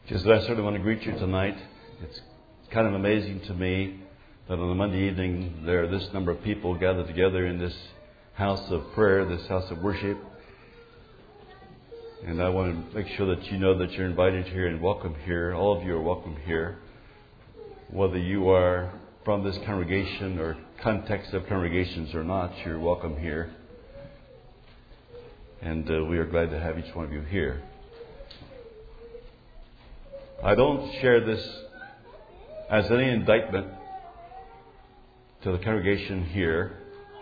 Just I certainly want to greet you tonight. It's kind of amazing to me that on a Monday evening there are this number of people gathered together in this house of prayer, this house of worship. And I want to make sure that you know that you're invited here and welcome here. All of you are welcome here. Whether you are from this congregation or context of congregations or not, you're welcome here. And we are glad to have each one of you here. I don't share this as any indictment to the congregation here,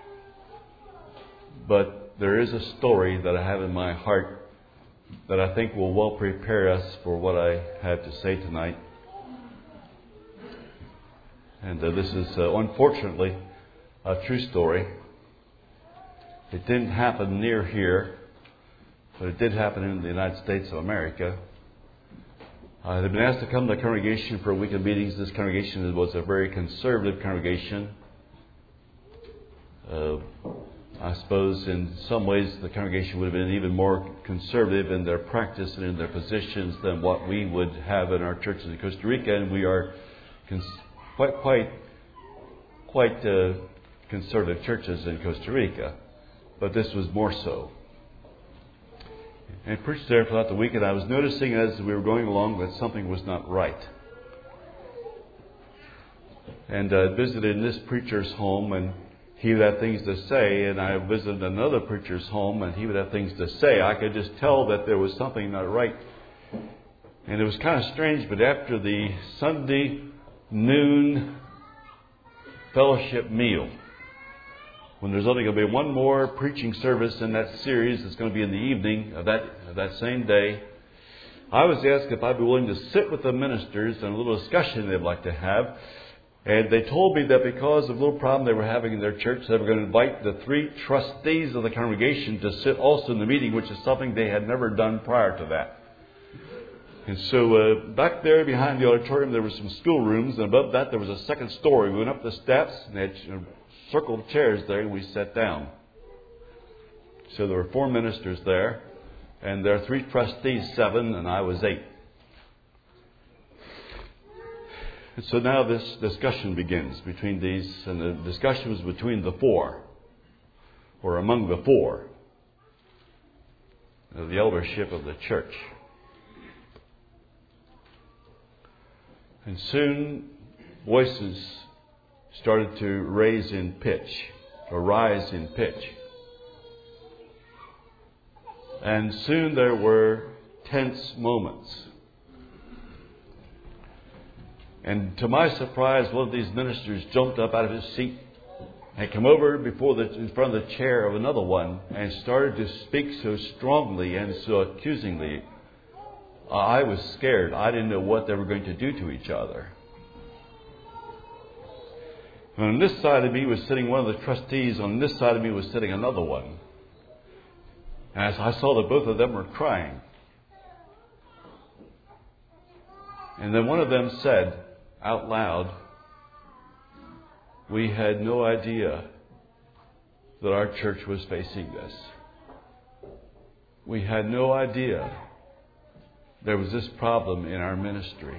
but there is a story that I have in my heart that I think will well prepare us for what I have to say tonight. And this is unfortunately a true story. It didn't happen near here, but it did happen in the United States of America. I had been asked to come to the congregation for a week of meetings. This congregation was a very conservative congregation. I suppose in some ways the congregation would have been even more conservative in their practice and in their positions than what we would have in our churches in Costa Rica. And we are quite conservative churches in Costa Rica. But this was more so. And I preached there throughout the week, and I was noticing as we were going along that something was not right. And I visited this preacher's home, and he would have things to say, and I visited another preacher's home, and he would have things to say. I could just tell that there was something not right. And it was kind of strange, but after the Sunday noon fellowship meal, when there's only going to be one more preaching service in that series, it's going to be in the evening of that same day, I was asked if I'd be willing to sit with the ministers and a little discussion they'd like to have. And they told me that because of a little problem they were having in their church, they were going to invite the 3 trustees of the congregation to sit also in the meeting, which is something they had never done prior to that. And so back there behind the auditorium, there were some schoolrooms, and above that there was a second story. We went up the steps, and they had circled chairs there, and we sat down. So there were 4 ministers there, and there are 3 trustees, 7, and I was 8. And so now this discussion begins between these, and the discussion was between the 4, or among the 4, of the eldership of the church. And soon voices started to rise in pitch. And soon there were tense moments. And to my surprise, one of these ministers jumped up out of his seat and came over in front of the chair of another one and started to speak so strongly and so accusingly. I was scared. I didn't know what they were going to do to each other. And on this side of me was sitting one of the trustees. On this side of me was sitting another one. And I saw that both of them were crying. And then one of them said out loud, "We had no idea that our church was facing this. We had no idea there was this problem in our ministry."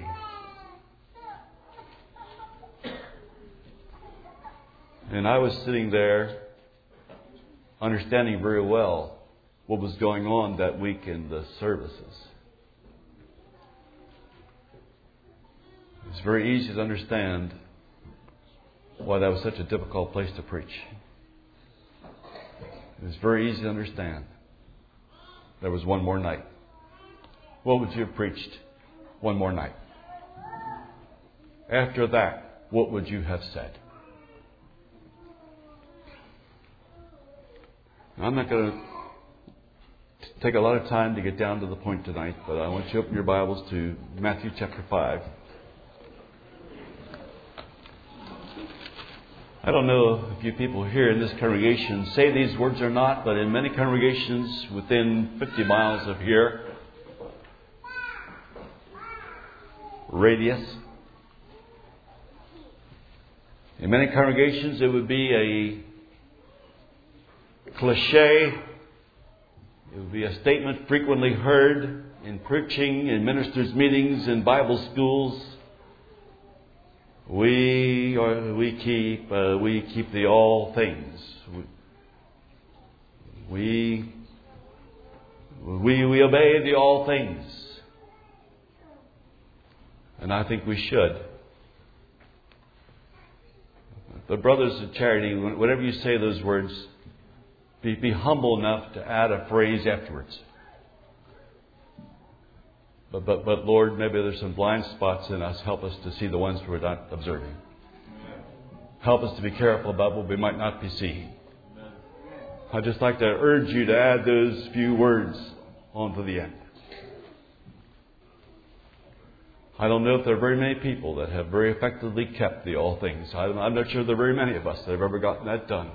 And I was sitting there understanding very well what was going on that week in the services. It's very easy to understand why that was such a difficult place to preach. It's very easy to understand. There was one more night. What would you have preached one more night? After that, what would you have said? I'm not going to take a lot of time to get down to the point tonight, but I want you to open your Bibles to Matthew chapter 5. I don't know if you people here in this congregation say these words or not, but in many congregations within 50 miles of here, radius, in many congregations it would be a cliche. It would be a statement frequently heard in preaching, in ministers' meetings, in Bible schools, we keep the all things. We obey the all things. And I think we should. But brothers of charity, whenever you say those words, be humble enough to add a phrase afterwards. But Lord, maybe there's some blind spots in us. Help us to see the ones we're not observing. Help us to be careful about what we might not be seeing. I'd just like to urge you to add those few words onto the end. I don't know if there are very many people that have very effectively kept the all things. I'm not sure there are very many of us that have ever gotten that done.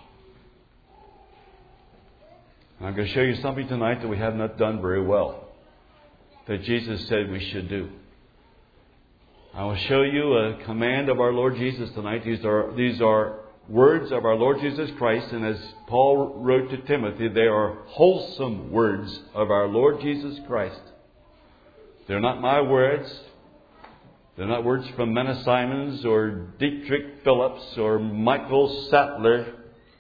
I'm going to show you something tonight that we have not done very well, that Jesus said we should do. I will show you a command of our Lord Jesus tonight. These are words of our Lord Jesus Christ, and as Paul wrote to Timothy, they are wholesome words of our Lord Jesus Christ. They're not my words. They're not words from Menna Simons or Dietrich Phillips or Michael Sattler.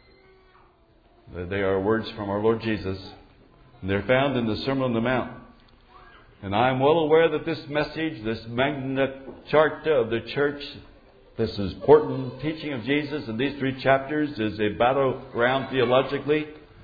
They are words from our Lord Jesus. And they're found in the Sermon on the Mount. And I'm well aware that this message, this Magna Charta of the church, this important teaching of Jesus in these 3 chapters is a battleground theologically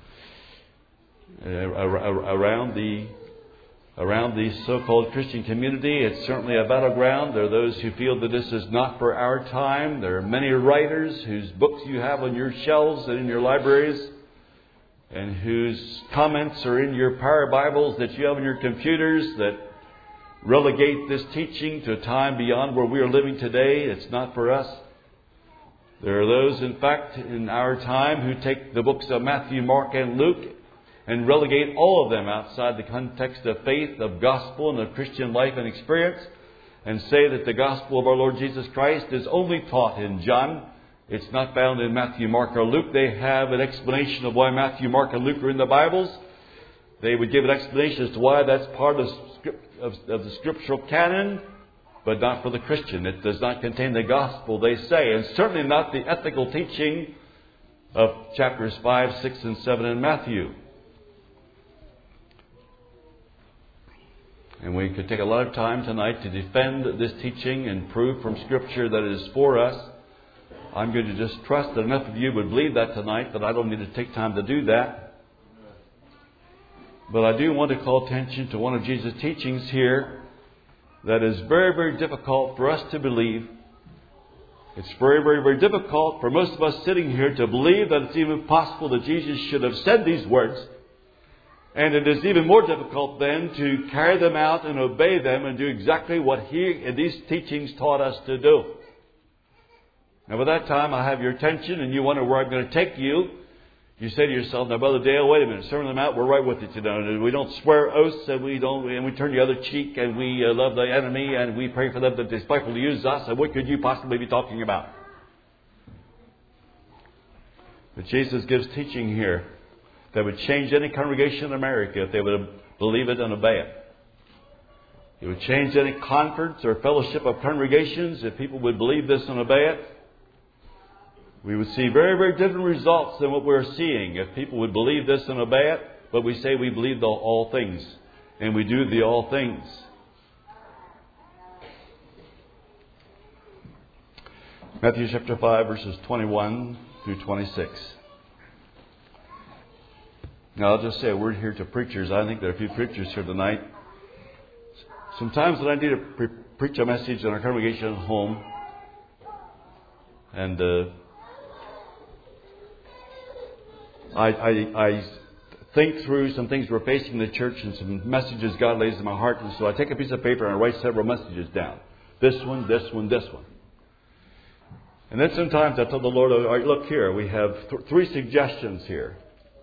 around the so-called Christian community. It's certainly a battleground. There are those who feel that this is not for our time. There are many writers whose books you have on your shelves and in your libraries, and whose comments are in your power Bibles that you have on your computers, that relegate this teaching to a time beyond where we are living today. It's not for us. There are those, in fact, in our time who take the books of Matthew, Mark, and Luke and relegate all of them outside the context of faith, of gospel, and of Christian life and experience, and say that the gospel of our Lord Jesus Christ is only taught in John. It's not found in Matthew, Mark, or Luke. They have an explanation of why Matthew, Mark, and Luke are in the Bibles. They would give an explanation as to why that's part of the scriptural canon, but not for the Christian. It does not contain the gospel, they say, and certainly not the ethical teaching of chapters 5, 6, and 7 in Matthew. And we could take a lot of time tonight to defend this teaching and prove from Scripture that it is for us. I'm going to just trust that enough of you would believe that tonight, that I don't need to take time to do that. But I do want to call attention to one of Jesus' teachings here that is very, very difficult for us to believe. It's very, very, very difficult for most of us sitting here to believe that it's even possible that Jesus should have said these words. And it is even more difficult then to carry them out and obey them and do exactly what He and these teachings taught us to do. Now, by that time, I have your attention and you wonder where I'm going to take you. You say to yourself, now, Brother Dale, wait a minute. Sermon on the Mount, we're right with you today. We don't swear oaths and we turn the other cheek and we love the enemy and we pray for them that despitefully use us. And what could you possibly be talking about? But Jesus gives teaching here that would change any congregation in America if they would believe it and obey it. It would change any conference or fellowship of congregations if people would believe this and obey it. We would see very, very different results than what we're seeing if people would believe this and obey it. But we say we believe all things, and we do the all things. Matthew chapter 5, verses 21 through 26. Now, I'll just say a word here to preachers. I think there are a few preachers here tonight. Sometimes when I need to preach a message in our congregation at home, and I think through some things we're facing in the church and some messages God lays in my heart, and so I take a piece of paper and I write several messages down. This one, this one, this one. And then sometimes I tell the Lord, all right, look here, we have 3 suggestions here.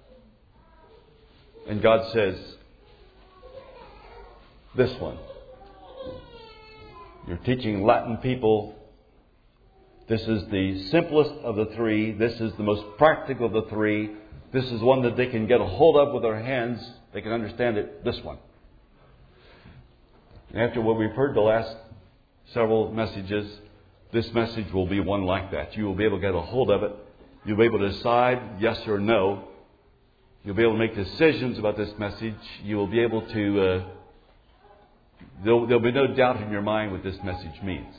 And God says, this one. You're teaching Latin people. This is the simplest of the 3. This is the most practical of the 3. This is one that they can get a hold of with their hands. They can understand it. This one. After what we've heard the last several messages, this message will be one like that. You will be able to get a hold of it. You'll be able to decide yes or no. You'll be able to make decisions about this message. You will be able to... There'll be no doubt in your mind what this message means.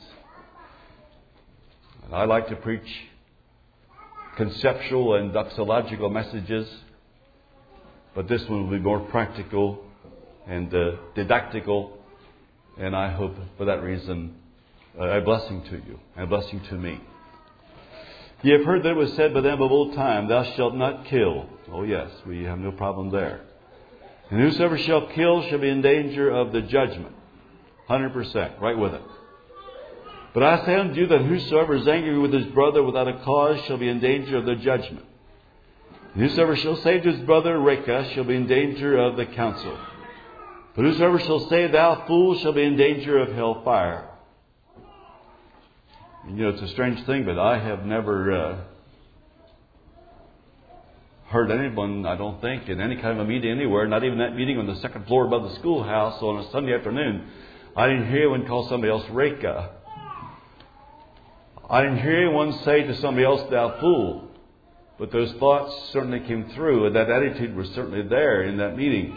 And I like to preach conceptual and doxological messages, but this one will be more practical and didactical, and I hope for that reason a blessing to you, a blessing to me. Ye have heard that it was said by them of old time, Thou shalt not kill. Oh yes, we have no problem there. And whosoever shall kill shall be in danger of the judgment. 100%, right with it. But I say unto you that whosoever is angry with his brother without a cause shall be in danger of the judgment. And whosoever shall say to his brother, Reka, shall be in danger of the council. But whosoever shall say, Thou fool, shall be in danger of hellfire. And, it's a strange thing, but I have never heard anyone, I don't think, in any kind of a meeting anywhere, not even that meeting on the second floor above the schoolhouse on a Sunday afternoon, I didn't hear anyone call somebody else Reka. I didn't hear anyone say to somebody else, Thou fool. But those thoughts certainly came through, and that attitude was certainly there in that meeting.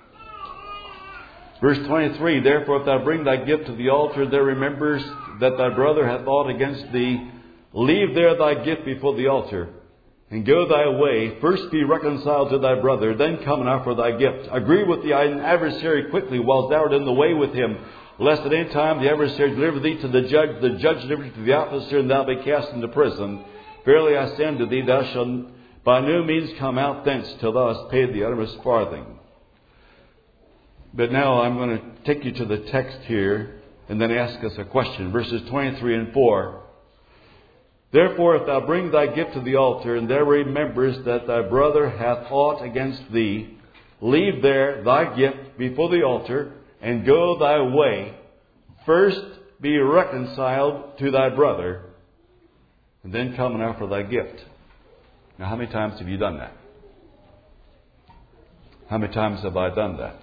Verse 23, Therefore if thou bring thy gift to the altar, there remembers that thy brother hath aught against thee, leave there thy gift before the altar, and go thy way. First be reconciled to thy brother, then come and offer thy gift. Agree with thine adversary quickly, while thou art in the way with him, lest at any time the adversary deliver thee to the judge deliver thee to the officer, and thou be cast into prison. Verily I say unto thee, thou shalt by no means come out thence till thou hast paid the uttermost farthing. But now I'm going to take you to the text here and then ask us a question. Verses 23 and 4. Therefore, if thou bring thy gift to the altar, and there remembers that thy brother hath aught against thee, leave there thy gift before the altar, and go thy way. First be reconciled to thy brother, and then come and offer thy gift. Now, how many times have you done that? How many times have I done that?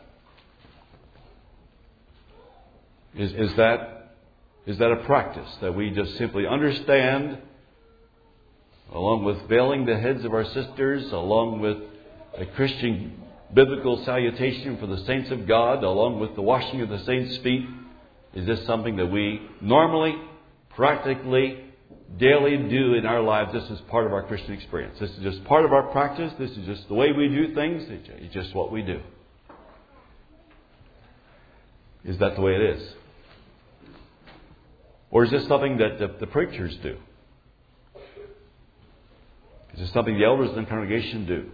Is that a practice that we just simply understand, along with veiling the heads of our sisters, along with a Christian biblical salutation for the saints of God, along with the washing of the saints' feet? Is this something that we normally, practically, daily do in our lives? This is part of our Christian experience. This is just part of our practice. This is just the way we do things. It's just what we do. Is that the way it is? Or is this something that the preachers do? Is this something the elders in the congregation do?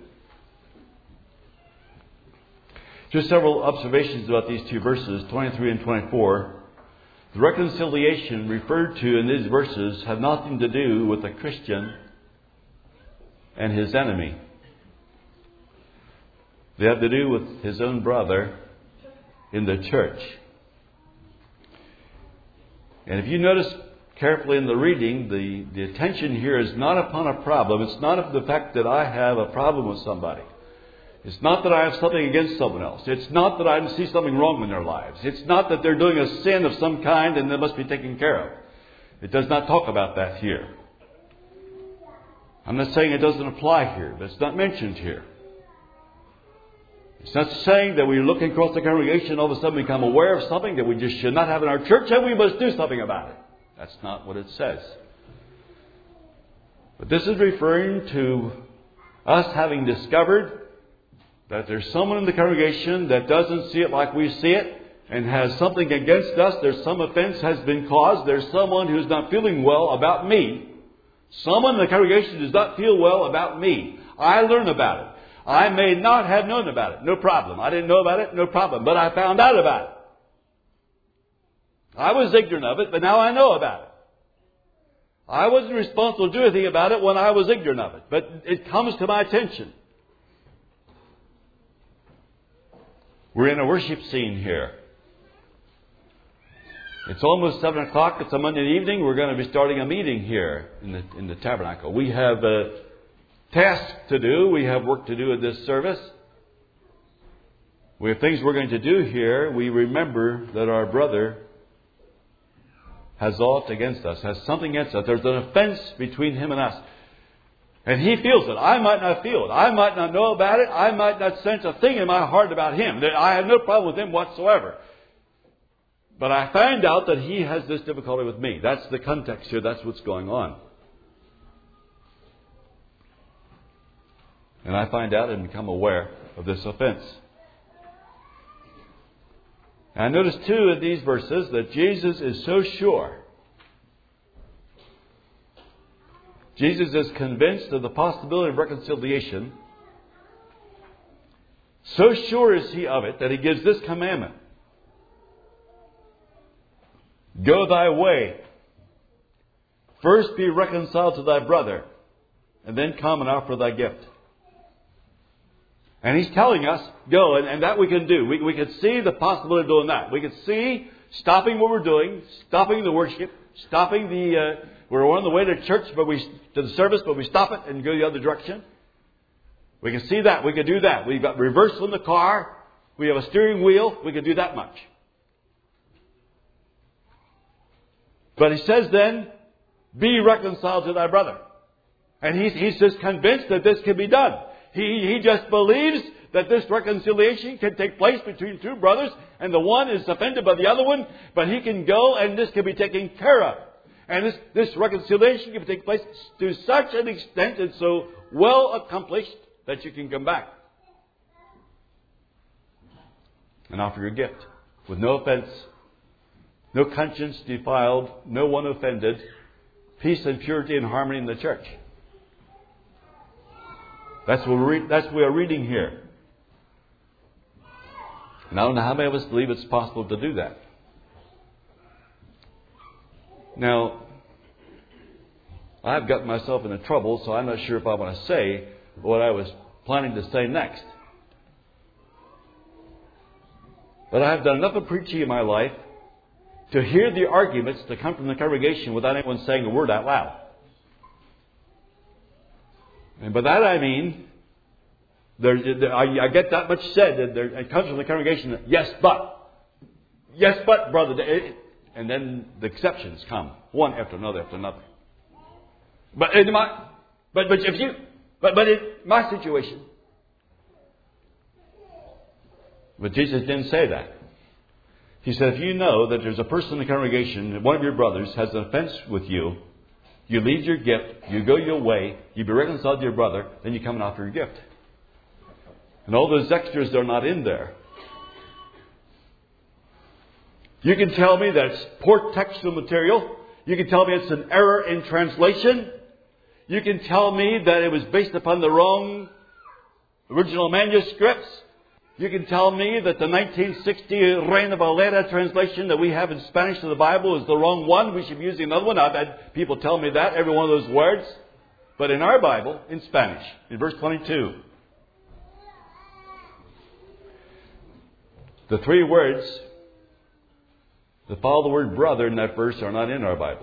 Just several observations about these two verses, 23 and 24. The reconciliation referred to in these verses have nothing to do with a Christian and his enemy. They have to do with his own brother in the church. And if you notice carefully in the reading, the attention here is not upon a problem. It's not of the fact that I have a problem with somebody. It's not that I have something against someone else. It's not that I see something wrong in their lives. It's not that they're doing a sin of some kind and that must be taken care of. It does not talk about that here. I'm not saying it doesn't apply here, but it's not mentioned here. It's not saying that we're looking across the congregation and all of a sudden become aware of something that we just should not have in our church and we must do something about it. That's not what it says. But this is referring to us having discovered that there's someone in the congregation that doesn't see it like we see it and has something against us. There's some offense has been caused. There's someone who's not feeling well about me. Someone in the congregation does not feel well about me. I learn about it. I may not have known about it. No problem. I didn't know about it. No problem. But I found out about it. I was ignorant of it, but now I know about it. I wasn't responsible to do anything about it when I was ignorant of it. But it comes to my attention. We're in a worship scene here. It's almost 7 o'clock. It's a Monday evening. We're going to be starting a meeting here in the tabernacle. We have tasks to do. We have work to do in this service. We have things we're going to do here. We remember that our brother has aught against us, has something against us. There's an offense between him and us. And he feels it. I might not feel it. I might not know about it. I might not sense a thing in my heart about him. I have no problem with him whatsoever. But I find out that he has this difficulty with me. That's the context here. That's what's going on. And I find out and become aware of this offense. And I notice too in these verses that Jesus is so sure. Jesus is convinced of the possibility of reconciliation. So sure is he of it that he gives this commandment. Go thy way. First be reconciled to thy brother, and then come and offer thy gift. And he's telling us, go, and that we can do. We can see the possibility of doing that. We can see stopping what we're doing, stopping the worship, stopping we're on the way to church, to the service, but we stop it and go the other direction. We can see that. We can do that. We've got reversal in the car. We have a steering wheel. We can do that much. But he says then, be reconciled to thy brother. And he's just convinced that this can be done. He just believes that this reconciliation can take place between two brothers, and the one is offended by the other one, but he can go and this can be taken care of. And this reconciliation can take place to such an extent and so well accomplished that you can come back and offer your gift with no offense, no conscience defiled, no one offended, peace and purity and harmony in the church. That's what we are reading here. And I don't know how many of us believe it's possible to do that. Now, I've got myself into trouble, so I'm not sure if I want to say what I was planning to say next. But I have done enough of preaching in my life to hear the arguments that come from the congregation without anyone saying a word out loud. And by that I mean, I get that much said. It comes from the congregation. Yes, but, brother. And then the exceptions come, one after another after another. But in my situation. But Jesus didn't say that. He said, if you know that there's a person in the congregation, one of your brothers has an offense with you, you leave your gift, you go your way, you be reconciled to your brother, then you come and offer your gift. And all those extras are not in there. You can tell me that it's poor textual material. You can tell me it's an error in translation. You can tell me that it was based upon the wrong original manuscripts. You can tell me that the 1960 Reina Valera translation that we have in Spanish of the Bible is the wrong one. We should be using another one. I've had people tell me that, every one of those words. But in our Bible, in Spanish, in verse 22, the three words that follow the word brother in that verse are not in our Bible.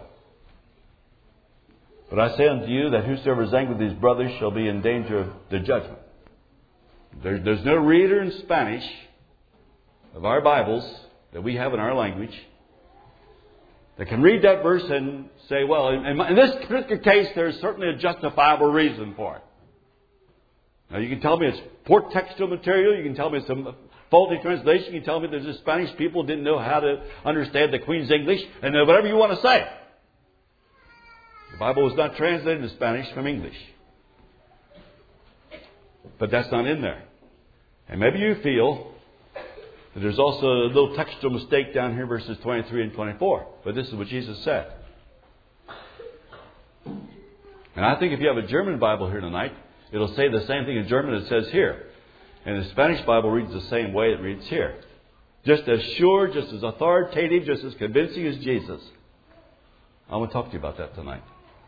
But I say unto you that whosoever is angry with his brother shall be in danger of the judgment. There's no reader in Spanish of our Bibles that we have in our language that can read that verse and say, well, in this particular case, there's certainly a justifiable reason for it. Now, you can tell me it's poor textual material. You can tell me it's a faulty translation. You can tell me that the Spanish people didn't know how to understand the Queen's English, and whatever you want to say. The Bible was not translated into Spanish from English. But that's not in there. And maybe you feel that there's also a little textual mistake down here, verses 23 and 24. But this is what Jesus said. And I think if you have a German Bible here tonight, it'll say the same thing in German as it says here. And the Spanish Bible reads the same way it reads here. Just as sure, just as authoritative, just as convincing as Jesus. I want to talk to you about that tonight.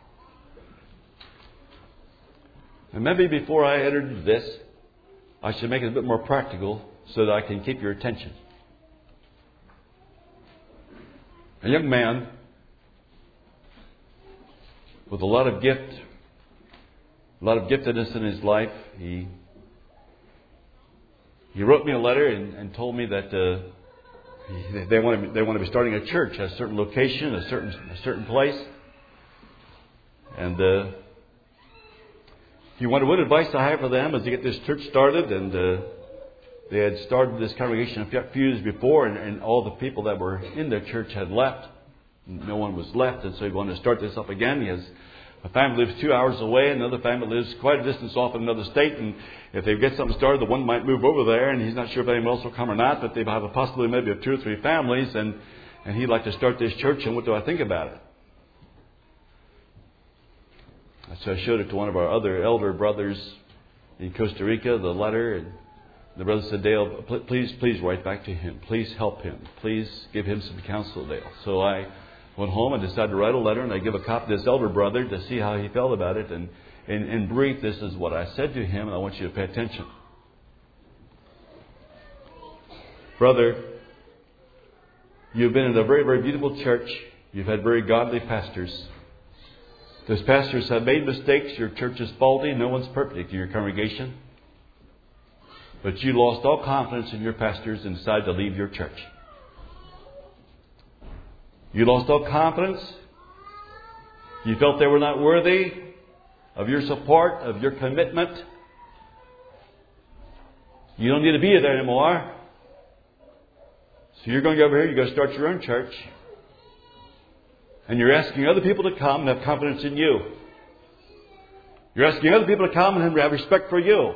And maybe before I enter into this, I should make it a bit more practical so that I can keep your attention. A young man with a lot of giftedness in his life. He he wrote me a letter and told me that they want to be starting a church at a certain location, a certain place. And he wondered what advice I have for them as they get this church started. And they had started this congregation a few years before, and all the people that were in their church had left. No one was left, and so he wanted to start this up again. He has a family lives 2 hours away, and another family lives quite a distance off in another state. And if they get something started, the one might move over there, and he's not sure if anyone else will come or not, but they have a possibility maybe of 2 or 3 families, and he'd like to start this church, and what do I think about it? So I showed it to one of our other elder brothers in Costa Rica, the letter, and the brother said, Dale, please write back to him. Please help him. Please give him some counsel, Dale. So I went home and decided to write a letter, and I give a copy to this elder brother to see how he felt about it. And in brief, this is what I said to him, and I want you to pay attention. Brother, you've been in a very, very beautiful church. You've had very godly pastors. Those pastors have made mistakes. Your church is faulty. No one's perfect in your congregation. But you lost all confidence in your pastors and decided to leave your church. You lost all confidence. You felt they were not worthy of your support, of your commitment. You don't need to be there anymore. So you're going to go over here, you're going to start your own church. And you're asking other people to come and have confidence in you. You're asking other people to come and have respect for you.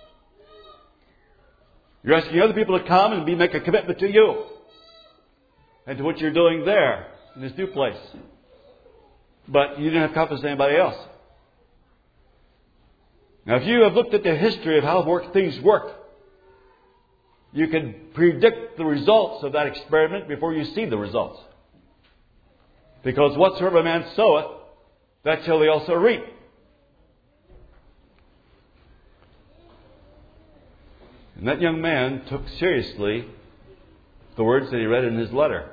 You're asking other people to come and make a commitment to you and to what you're doing there in this new place. But you didn't have confidence in anybody else. Now, if you have looked at the history of how things work, you can predict the results of that experiment before you see the results. Because whatsoever a man soweth, that shall he also reap. And that young man took seriously the words that he read in his letter.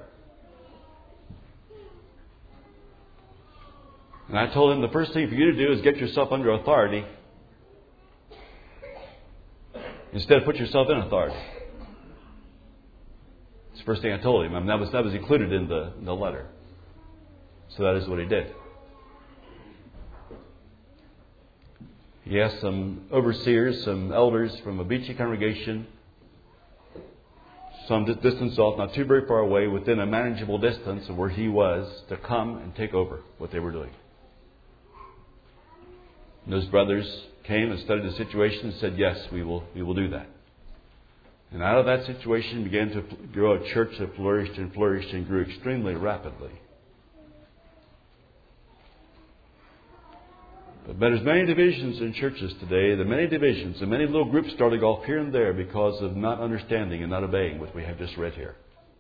And I told him the first thing for you to do is get yourself under authority instead of put yourself in authority. It's the first thing I told him. I mean, that was included in the letter. So that is what he did. He asked some overseers, some elders from a Beachy congregation, some distance off, not too very far away, within a manageable distance of where he was, to come and take over what they were doing. And those brothers came and studied the situation and said, yes, we will do that. And out of that situation began to grow a church that flourished and flourished and grew extremely rapidly. But there's many divisions in churches today. There are many divisions and many little groups starting off here and there because of not understanding and not obeying what we have just read here.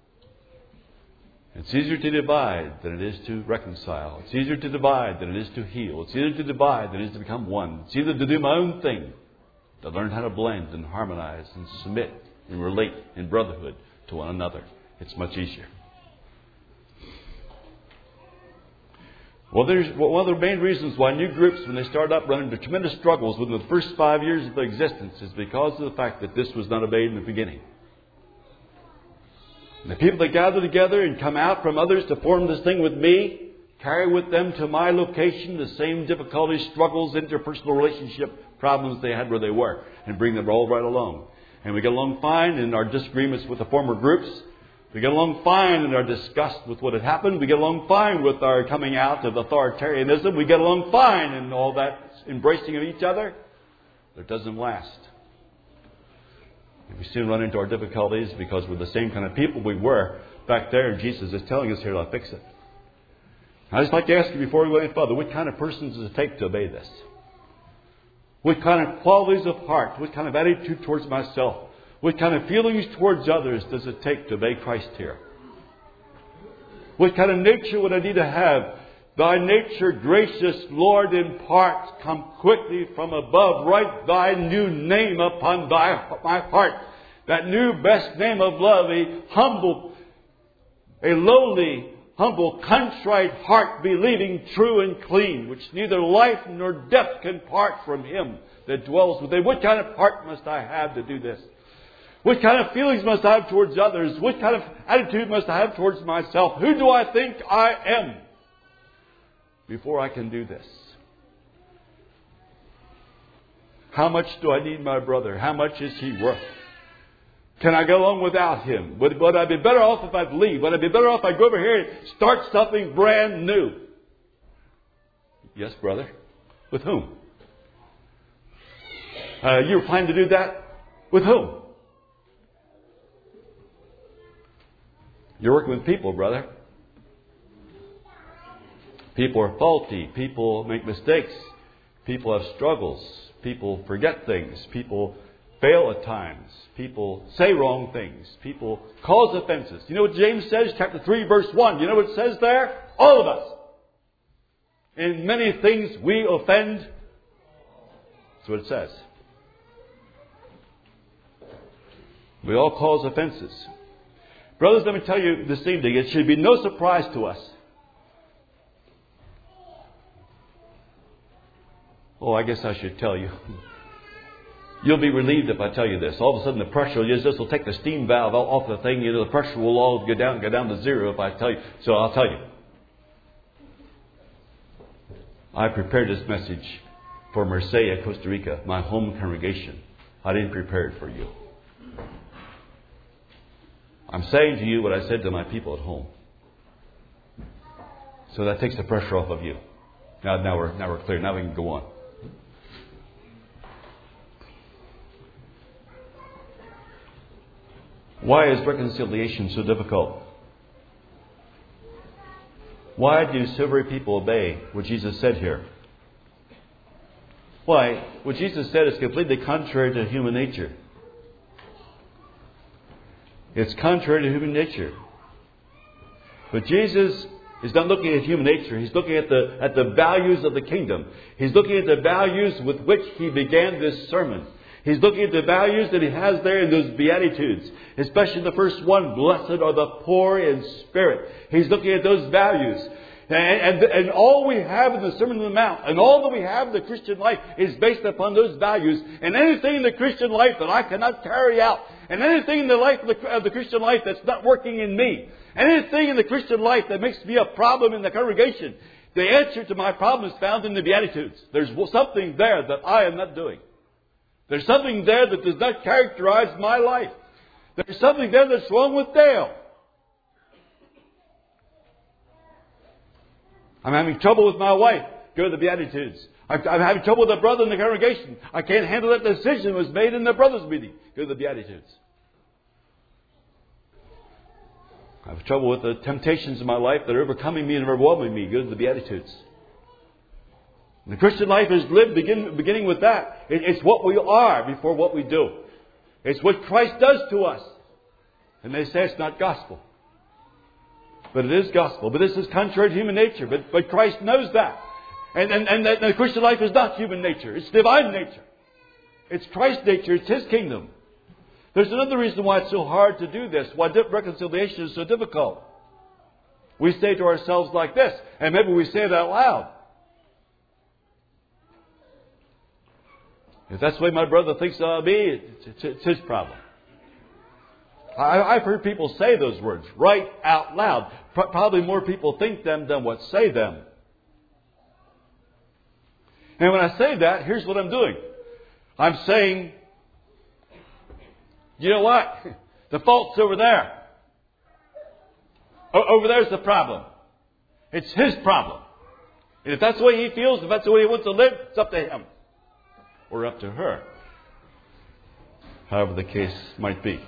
It's easier to divide than it is to reconcile. It's easier to divide than it is to heal. It's easier to divide than it is to become one. It's easier to do my own thing, to learn how to blend and harmonize and submit and relate in brotherhood to one another. It's much easier. Well, one of the main reasons why new groups, when they start up, run into tremendous struggles within the first 5 years of their existence is because of the fact that this was not obeyed in the beginning. And the people that gather together and come out from others to form this thing with me carry with them to my location the same difficulties, struggles, interpersonal relationship problems they had where they were, and bring them all right along. And we get along fine in our disagreements with the former groups. We get along fine in our disgust with what had happened. We get along fine with our coming out of authoritarianism. We get along fine in all that embracing of each other. But it doesn't last. And we soon run into our difficulties because we're the same kind of people we were back there. And Jesus is telling us here to fix it. I'd just like to ask you before we go any further, what kind of persons does it take to obey this? What kind of qualities of heart? What kind of attitude towards myself? What kind of feelings towards others does it take to obey Christ here? What kind of nature would I need to have? Thy nature, gracious Lord, impart. Come quickly from above. Write thy new name upon my heart. That new best name of love, a lowly, humble, contrite heart, believing, true and clean, which neither life nor death can part from Him that dwells within. What kind of heart must I have to do this? What kind of feelings must I have towards others? What kind of attitude must I have towards myself? Who do I think I am before I can do this? How much do I need my brother? How much is he worth? Can I go along without him? Would I be better off if I'd leave? Would I be better off if I go over here and start something brand new? Yes, brother. With whom? You were planning to do that? With whom? You're working with people, brother. People are faulty. People make mistakes. People have struggles. People forget things. People fail at times. People say wrong things. People cause offenses. You know what James says, chapter 3, verse 1? You know what it says there? All of us. In many things we offend. That's what it says. We all cause offenses. Brothers, let me tell you this evening, it should be no surprise to us. Oh, I guess I should tell you. You'll be relieved if I tell you this. All of a sudden the pressure, this will take the steam valve off the thing. You know, the pressure will all go down to zero if I tell you. So I'll tell you. I prepared this message for Marsella, Costa Rica, my home congregation. I didn't prepare it for you. I'm saying to you what I said to my people at home. So that takes the pressure off of you. Now we're clear. Now we can go on. Why is reconciliation so difficult? Why do so very people obey what Jesus said here? Why? What Jesus said is completely contrary to human nature. It's contrary to human nature. But Jesus is not looking at human nature. He's looking at the values of the kingdom. He's looking at the values with which He began this sermon. He's looking at the values that He has there in those Beatitudes. Especially the first one, blessed are the poor in spirit. He's looking at those values. And all we have in the Sermon on the Mount, and all that we have in the Christian life is based upon those values. And anything in the Christian life that I cannot carry out, and anything in the life of the Christian life that's not working in me, and anything in the Christian life that makes me a problem in the congregation, the answer to my problem is found in the Beatitudes. There's something there that I am not doing. There's something there that does not characterize my life. There's something there that's wrong with Dale. I'm having trouble with my wife. Go to the Beatitudes. I'm having trouble with a brother in the congregation. I can't handle that decision that was made in the brothers' meeting. Go to the Beatitudes. I have trouble with the temptations in my life that are overcoming me and overwhelming me. Go to the Beatitudes. And the Christian life is lived beginning with that. It's what we are before what we do. It's what Christ does to us. And they say it's not gospel. But it is gospel. But this is contrary to human nature. But Christ knows that. And that the Christian life is not human nature. It's divine nature. It's Christ's nature. It's His kingdom. There's another reason why it's so hard to do this. Why reconciliation is so difficult. We say to ourselves like this. And maybe we say it out loud. If that's the way my brother thinks I'll be, it's his problem. I've heard people say those words right out loud. Probably more people think them than what say them. And when I say that, here's what I'm doing. I'm saying, you know what? The fault's over there. Over there's the problem. It's his problem. And if that's the way he feels, if that's the way he wants to live, it's up to him. Or up to her. However the case might be.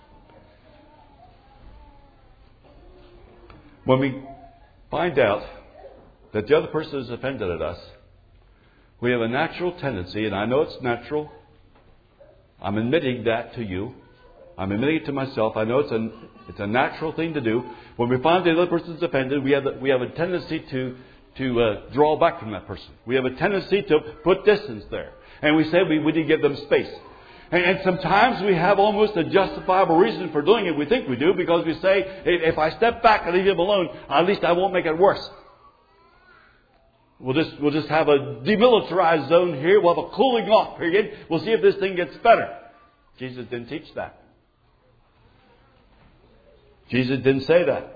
When we find out that the other person is offended at us, we have a natural tendency, and I know it's natural. I'm admitting that to you. I'm admitting it to myself. I know it's a natural thing to do. When we find the other person is offended, we have a tendency to draw back from that person. We have a tendency to put distance there. And we say we need to give them space. And sometimes we have almost a justifiable reason for doing it. We think we do because we say, if I step back and leave him alone, at least I won't make it worse. We'll just have a demilitarized zone here. We'll have a cooling off period. We'll see if this thing gets better. Jesus didn't teach that. Jesus didn't say that.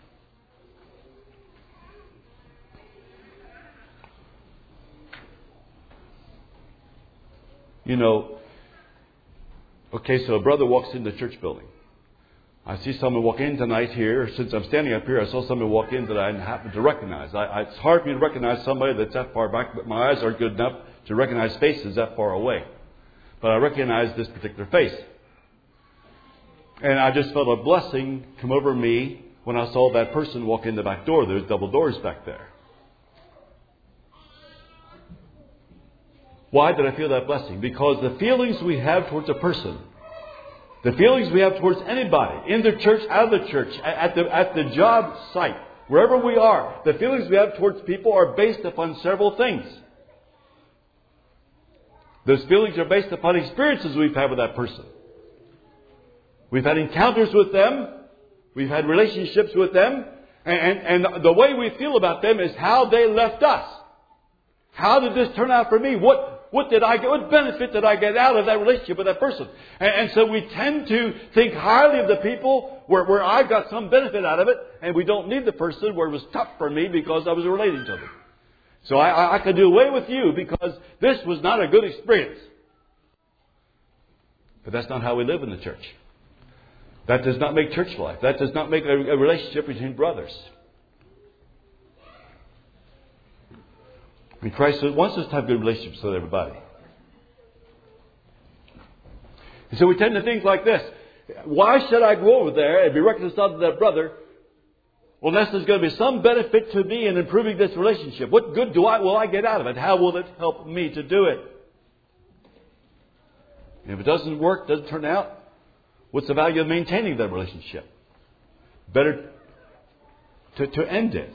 You know, okay, so a brother walks in the church building. I see someone walk in tonight here. Since I'm standing up here, I saw someone walk in that I happen to recognize. It's hard for me to recognize somebody that's that far back, but my eyes aren't good enough to recognize faces that far away. But I recognize this particular face. And I just felt a blessing come over me when I saw that person walk in the back door. There's double doors back there. Why did I feel that blessing? Because the feelings we have towards a person, the feelings we have towards anybody, in the church, out of the church, at the job site, wherever we are, the feelings we have towards people are based upon several things. Those feelings are based upon experiences we've had with that person. We've had encounters with them. We've had relationships with them. And the way we feel about them is how they left us. How did this turn out for me? What did I get? What benefit did I get out of that relationship with that person? And so we tend to think highly of the people where I got some benefit out of it, and we don't need the person where it was tough for me because I was relating to them. So I could do away with you because this was not a good experience. But that's not how we live in the church. That does not make church life. That does not make a relationship between brothers. I mean, Christ wants us to have good relationships with everybody. And so we tend to think like this. Why should I go over there and be reconciled to that brother unless there's going to be some benefit to me in improving this relationship? What good will I get out of it? How will it help me to do it? And if it doesn't work, doesn't turn out, what's the value of maintaining that relationship? Better to end it.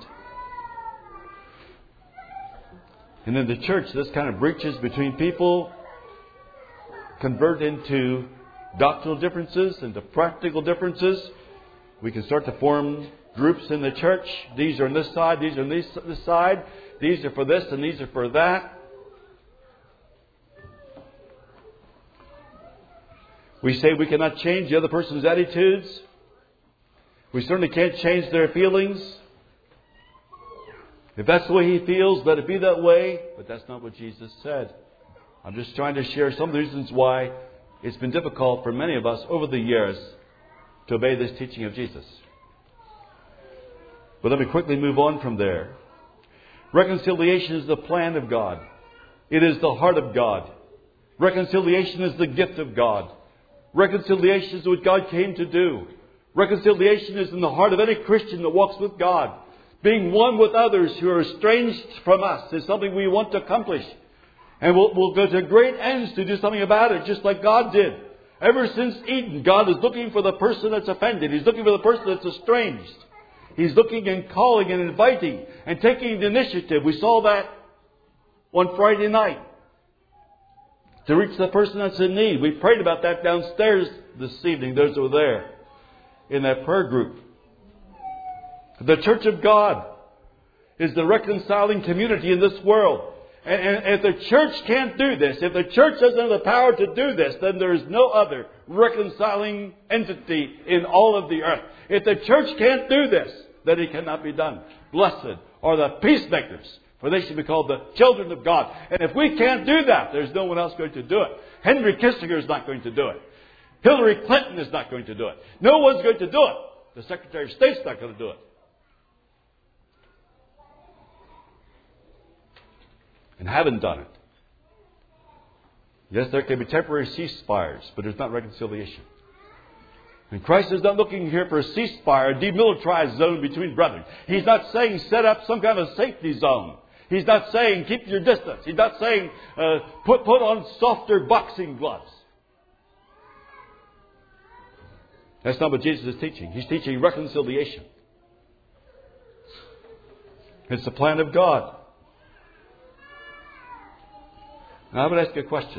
And in the church, this kind of breaches between people convert into doctrinal differences, into practical differences. We can start to form groups in the church. These are on this side, these are on this side. These are for this and these are for that. We say we cannot change the other person's attitudes. We certainly can't change their feelings. If that's the way he feels, let it be that way. But that's not what Jesus said. I'm just trying to share some of the reasons why it's been difficult for many of us over the years to obey this teaching of Jesus. But let me quickly move on from there. Reconciliation is the plan of God. It is the heart of God. Reconciliation is the gift of God. Reconciliation is what God came to do. Reconciliation is in the heart of any Christian that walks with God. Being one with others who are estranged from us is something we want to accomplish. And we'll go to great ends to do something about it, just like God did. Ever since Eden, God is looking for the person that's offended. He's looking for the person that's estranged. He's looking and calling and inviting and taking the initiative. We saw that on Friday night. To reach the person that's in need. We prayed about that downstairs this evening. Those who were there in that prayer group. The church of God is the reconciling community in this world. And if the church can't do this, if the church doesn't have the power to do this, then there is no other reconciling entity in all of the earth. If the church can't do this, then it cannot be done. Blessed are the peacemakers, for they should be called the children of God. And if we can't do that, there's no one else going to do it. Henry Kissinger is not going to do it. Hillary Clinton is not going to do it. No one's going to do it. The Secretary of State's not going to do it. And haven't done it. Yes, there can be temporary ceasefires, but there's not reconciliation. And Christ is not looking here for a ceasefire, a demilitarized zone between brethren. He's not saying set up some kind of safety zone. He's not saying keep your distance. He's not saying put on softer boxing gloves. That's not what Jesus is teaching. He's teaching reconciliation. It's the plan of God. Now I would ask you a question.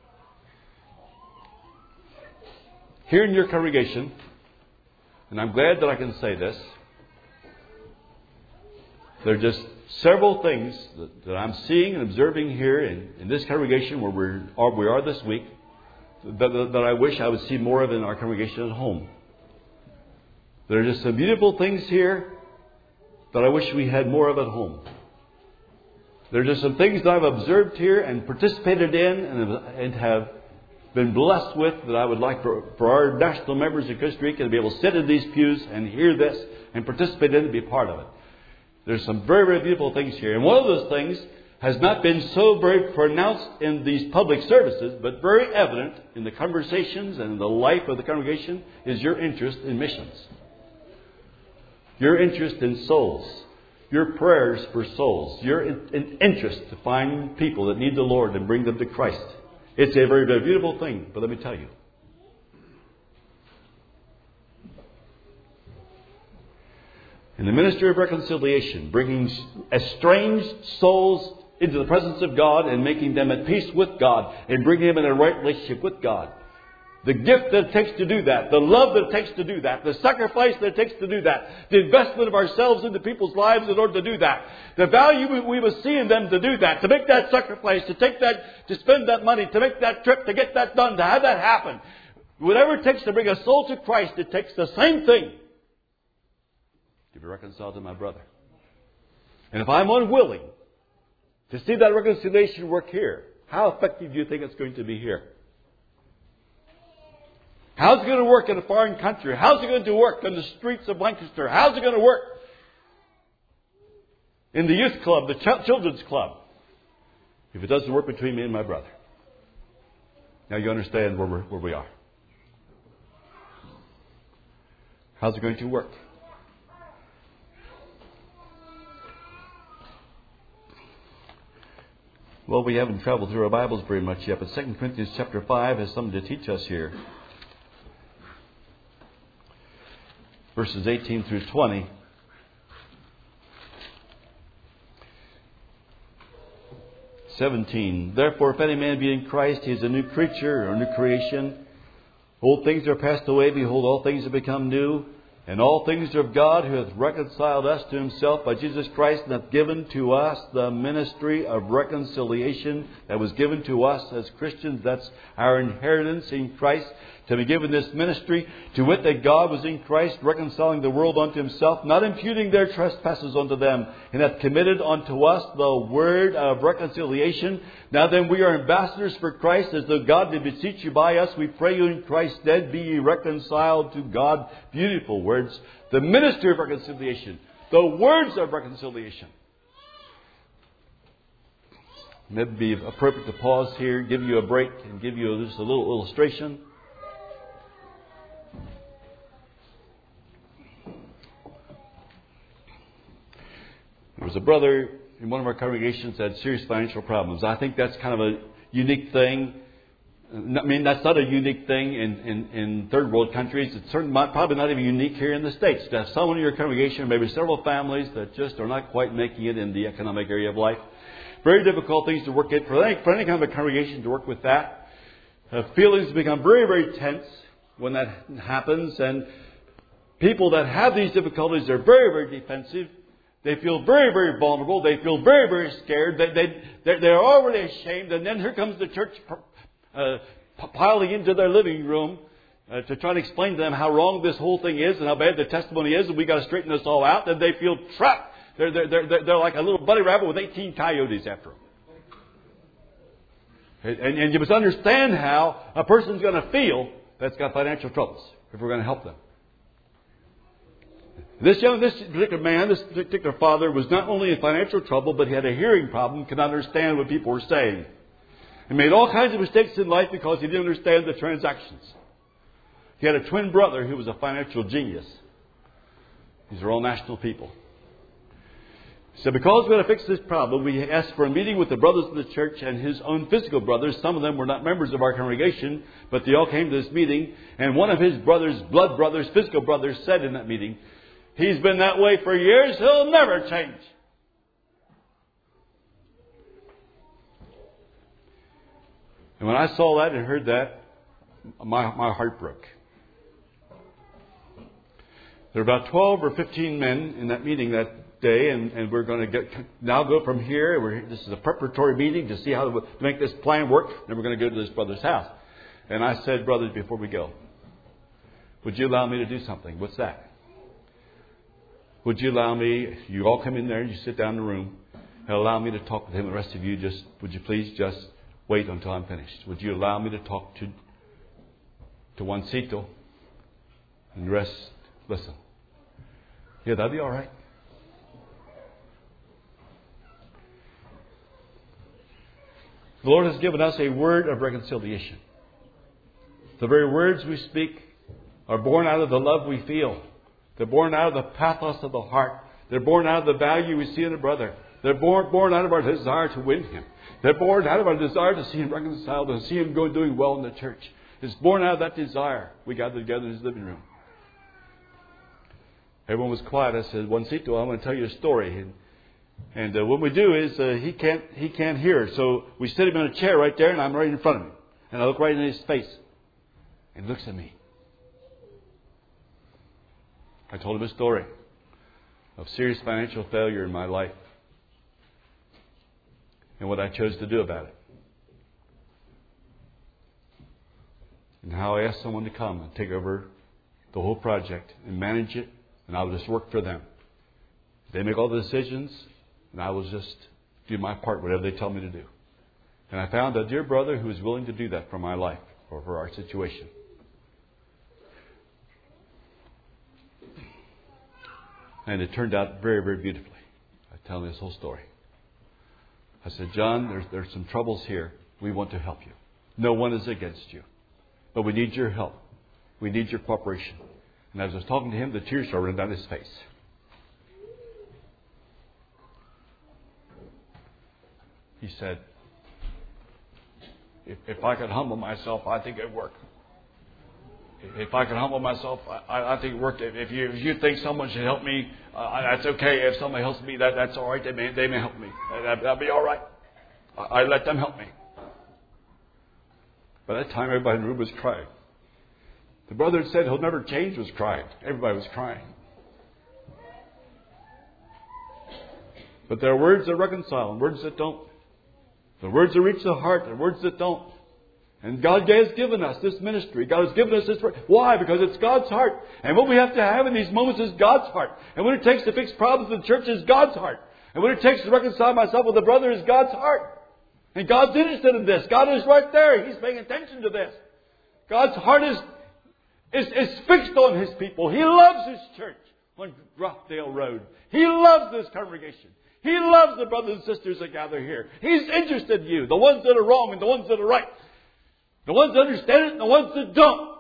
Here in your congregation, and I'm glad that I can say this, there are just several things that I'm seeing and observing here in this congregation where we are this week that I wish I would see more of in our congregation at home. There are just some beautiful things here that I wish we had more of at home. There are just some things that I've observed here and participated in and have been blessed with that I would like for our national members in Costa Rica to be able to sit in these pews and hear this and participate in it and be part of it. There's some very, very beautiful things here. And one of those things has not been so very pronounced in these public services, but very evident in the conversations and in the life of the congregation, is your interest in missions. Your interest in souls. Your prayers for souls. Your interest to find people that need the Lord and bring them to Christ. It's a very, very beautiful thing, but let me tell you. In the ministry of reconciliation, bringing estranged souls into the presence of God and making them at peace with God and bringing them in a right relationship with God. The gift that it takes to do that, the love that it takes to do that, the sacrifice that it takes to do that, the investment of ourselves into people's lives in order to do that, the value we must see in them to do that, to make that sacrifice, to spend that money, to make that trip, to get that done, to have that happen. Whatever it takes to bring a soul to Christ, it takes the same thing to be reconciled to my brother. And if I'm unwilling to see that reconciliation work here, how effective do you think it's going to be here? How's it going to work in a foreign country? How's it going to work on the streets of Lancaster? How's it going to work in the youth club, the children's club, if it doesn't work between me and my brother? Now you understand where we are. How's it going to work? Well, we haven't traveled through our Bibles very much yet, but 2 Corinthians chapter 5 has something to teach us here. Verses 18 through 20. Therefore, if any man be in Christ, he is a new creature or a new creation. Old things are passed away, behold, all things have become new. And all things are of God, who hath reconciled us to himself by Jesus Christ, and hath given to us the ministry of reconciliation that was given to us as Christians. That's our inheritance in Christ, to be given this ministry, to wit that God was in Christ, reconciling the world unto himself, not imputing their trespasses unto them, and hath committed unto us the word of reconciliation. Now then, we are ambassadors for Christ, as though God did beseech you by us. We pray you in Christ's stead, be ye reconciled to God. Beautiful words. The ministry of reconciliation. The words of reconciliation. Maybe it be appropriate to pause here, give you a break, and give you just a little illustration. There was a brother in one of our congregations that had serious financial problems. I think that's kind of a unique thing. I mean, that's not a unique thing in third world countries. It's certainly probably not even unique here in the States. To have someone in your congregation, maybe several families that just are not quite making it in the economic area of life. Very difficult things to work at for any kind of a congregation to work with that. Feelings become very, very tense when that happens. And people that have these difficulties are very, very defensive. They feel very, very vulnerable. They feel very, very scared. They're already ashamed. And then here comes the church piling into their living room to try to explain to them how wrong this whole thing is and how bad the testimony is, and we got to straighten this all out. And they feel trapped. They're like a little bunny rabbit with 18 coyotes after them. And you must understand how a person's going to feel that's got financial troubles if we're going to help them. This particular man, this particular father, was not only in financial trouble, but he had a hearing problem, could not understand what people were saying. He made all kinds of mistakes in life because he didn't understand the transactions. He had a twin brother who was a financial genius. These are all national people. So because we're going to fix this problem, we asked for a meeting with the brothers of the church and his own physical brothers. Some of them were not members of our congregation, but they all came to this meeting. And one of his brothers, blood brothers, physical brothers, said in that meeting, "He's been that way for years. He'll never change." And when I saw that and heard that, my heart broke. There were about 12 or 15 men in that meeting that day, and we're going to now go from here. This is a preparatory meeting to see how to make this plan work. Then we're going to go to this brother's house. And I said, "Brothers, before we go, would you allow me to do something?" "What's that?" would you allow me, you all come in there, you sit down in the room, and allow me to talk with him. The rest of you, would you please just wait until I'm finished? Would you allow me to talk to Juancito? And the rest, listen. Yeah, that'd be all right. The Lord has given us a word of reconciliation. The very words we speak are born out of the love we feel. They're born out of the pathos of the heart. They're born out of the value we see in a brother. They're born out of our desire to win him. They're born out of our desire to see him reconciled and see him doing well in the church. It's born out of that desire. We gathered together in his living room. Everyone was quiet. I said, Juancito, I'm going to tell you a story. And what we do is he can't hear. So we sit him in a chair right there, and I'm right in front of him. And I look right in his face. And he looks at me. I told him a story of serious financial failure in my life and what I chose to do about it. And how I asked someone to come and take over the whole project and manage it, and I'll just work for them. They make all the decisions, and I will just do my part, whatever they tell me to do. And I found a dear brother who was willing to do that for my life or for our situation. And it turned out very, very beautifully. I tell him this whole story. I said, John, there's some troubles here. We want to help you. No one is against you. But we need your help. We need your cooperation. And as I was talking to him, the tears started running down his face. He said, if I could humble myself, I think it'd work. If I could humble myself, I think it worked. If you think someone should help me, that's okay. If somebody helps me, that's all right. They may help me. That'll be all right. I let them help me. By that time, everybody in the room was crying. The brother that said he'll never change was crying. Everybody was crying. But there are words that reconcile and words that don't. The words that reach the heart and words that don't. And God has given us this ministry. God has given us this. Why? Because it's God's heart. And what we have to have in these moments is God's heart. And what it takes to fix problems in the church is God's heart. And what it takes to reconcile myself with a brother is God's heart. And God's interested in this. God is right there. He's paying attention to this. God's heart is fixed on His people. He loves His church on Rockdale Road. He loves this congregation. He loves the brothers and sisters that gather here. He's interested in you. The ones that are wrong and the ones that are right. The ones that understand it and the ones that don't.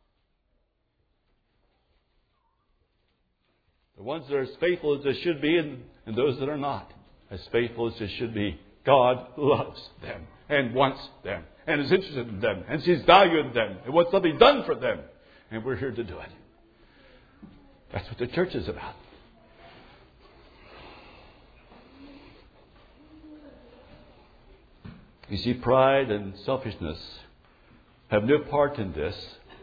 The ones that are as faithful as they should be and those that are not as faithful as they should be. God loves them and wants them and is interested in them and sees value in them and wants something done for them. And we're here to do it. That's what the church is about. You see, pride and selfishness have no part in this.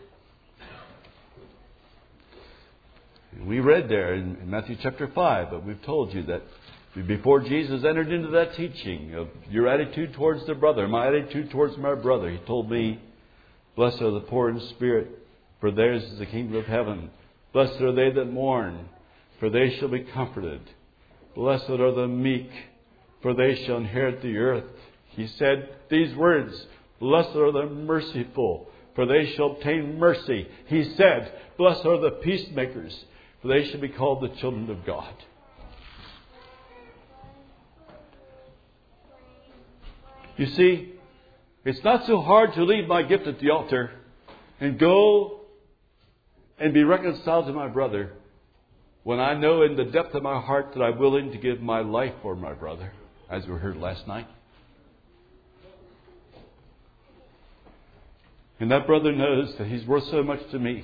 We read there in Matthew chapter 5, but we've told you that before Jesus entered into that teaching of your attitude towards the brother, my attitude towards my brother, He told me, blessed are the poor in spirit, for theirs is the kingdom of heaven. Blessed are they that mourn, for they shall be comforted. Blessed are the meek, for they shall inherit the earth. He said these words, blessed are the merciful, for they shall obtain mercy. He said, blessed are the peacemakers, for they shall be called the children of God. You see, it's not so hard to leave my gift at the altar and go and be reconciled to my brother when I know in the depth of my heart that I'm willing to give my life for my brother, as we heard last night. And that brother knows that he's worth so much to me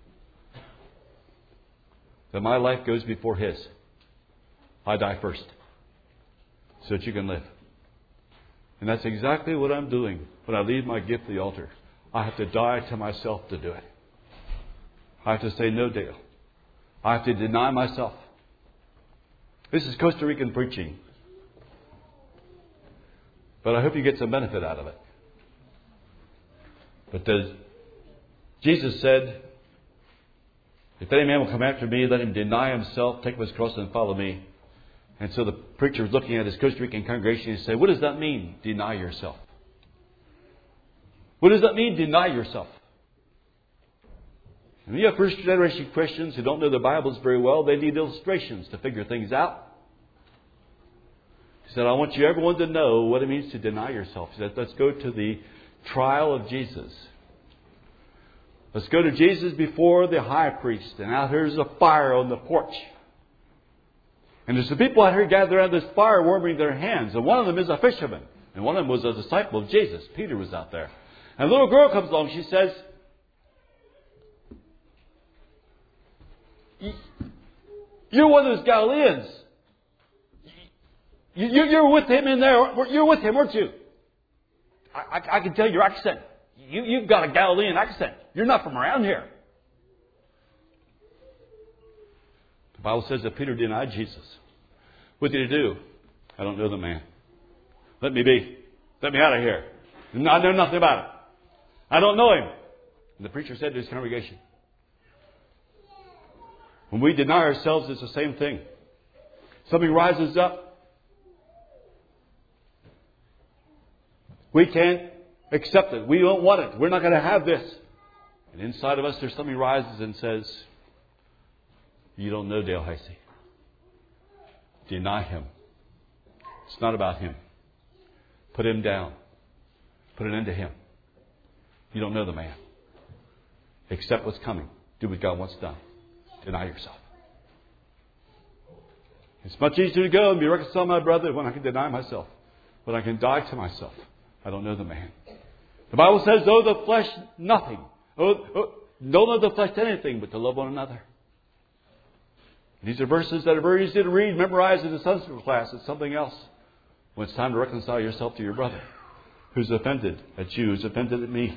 that my life goes before his. I die first so that you can live. And that's exactly what I'm doing when I leave my gift at the altar. I have to die to myself to do it. I have to say no deal. I have to deny myself. This is Costa Rican preaching. But I hope you get some benefit out of it. But Jesus said If any man will come after me, let him deny himself, take up his cross, and follow me. And so the preacher was looking at his Costa Rican congregation and said, what does that mean, deny yourself? What does that mean, deny yourself? And you have first generation Christians who don't know the Bibles very well. They need illustrations to figure things out. He said, I want you everyone to know what it means to deny yourself. He said, let's go to the trial of Jesus. Let's go to Jesus before the high priest. And out here's a fire on the porch. And there's some people out here gathered around this fire warming their hands. And one of them is a fisherman. And one of them was a disciple of Jesus. Peter was out there. And a little girl comes along. She says, you're one of those Galileans. You're with him in there. You're with him, aren't you? I can tell your accent. You've got a Galilean accent. You're not from around here. The Bible says that Peter denied Jesus. What did he do? I don't know the man. Let me be. Let me out of here. I know nothing about it. I don't know him. And the preacher said to his congregation, when we deny ourselves, it's the same thing. Something rises up. We can't accept it. We don't want it. We're not going to have this. And inside of us, there's something rises and says, you don't know Dale Heisey. Deny him. It's not about him. Put him down. Put an end to him. You don't know the man. Accept what's coming. Do what God wants done. Deny yourself. It's much easier to go and be reconciled to my brother when I can deny myself. When I can die to myself. I don't know the man. The Bible says, owe the flesh nothing. Don't owe the flesh anything but to love one another. These are verses that are very easy to read, memorize in the Sunday school class. It's something else. When it's time to reconcile yourself to your brother who's offended at you, who's offended at me.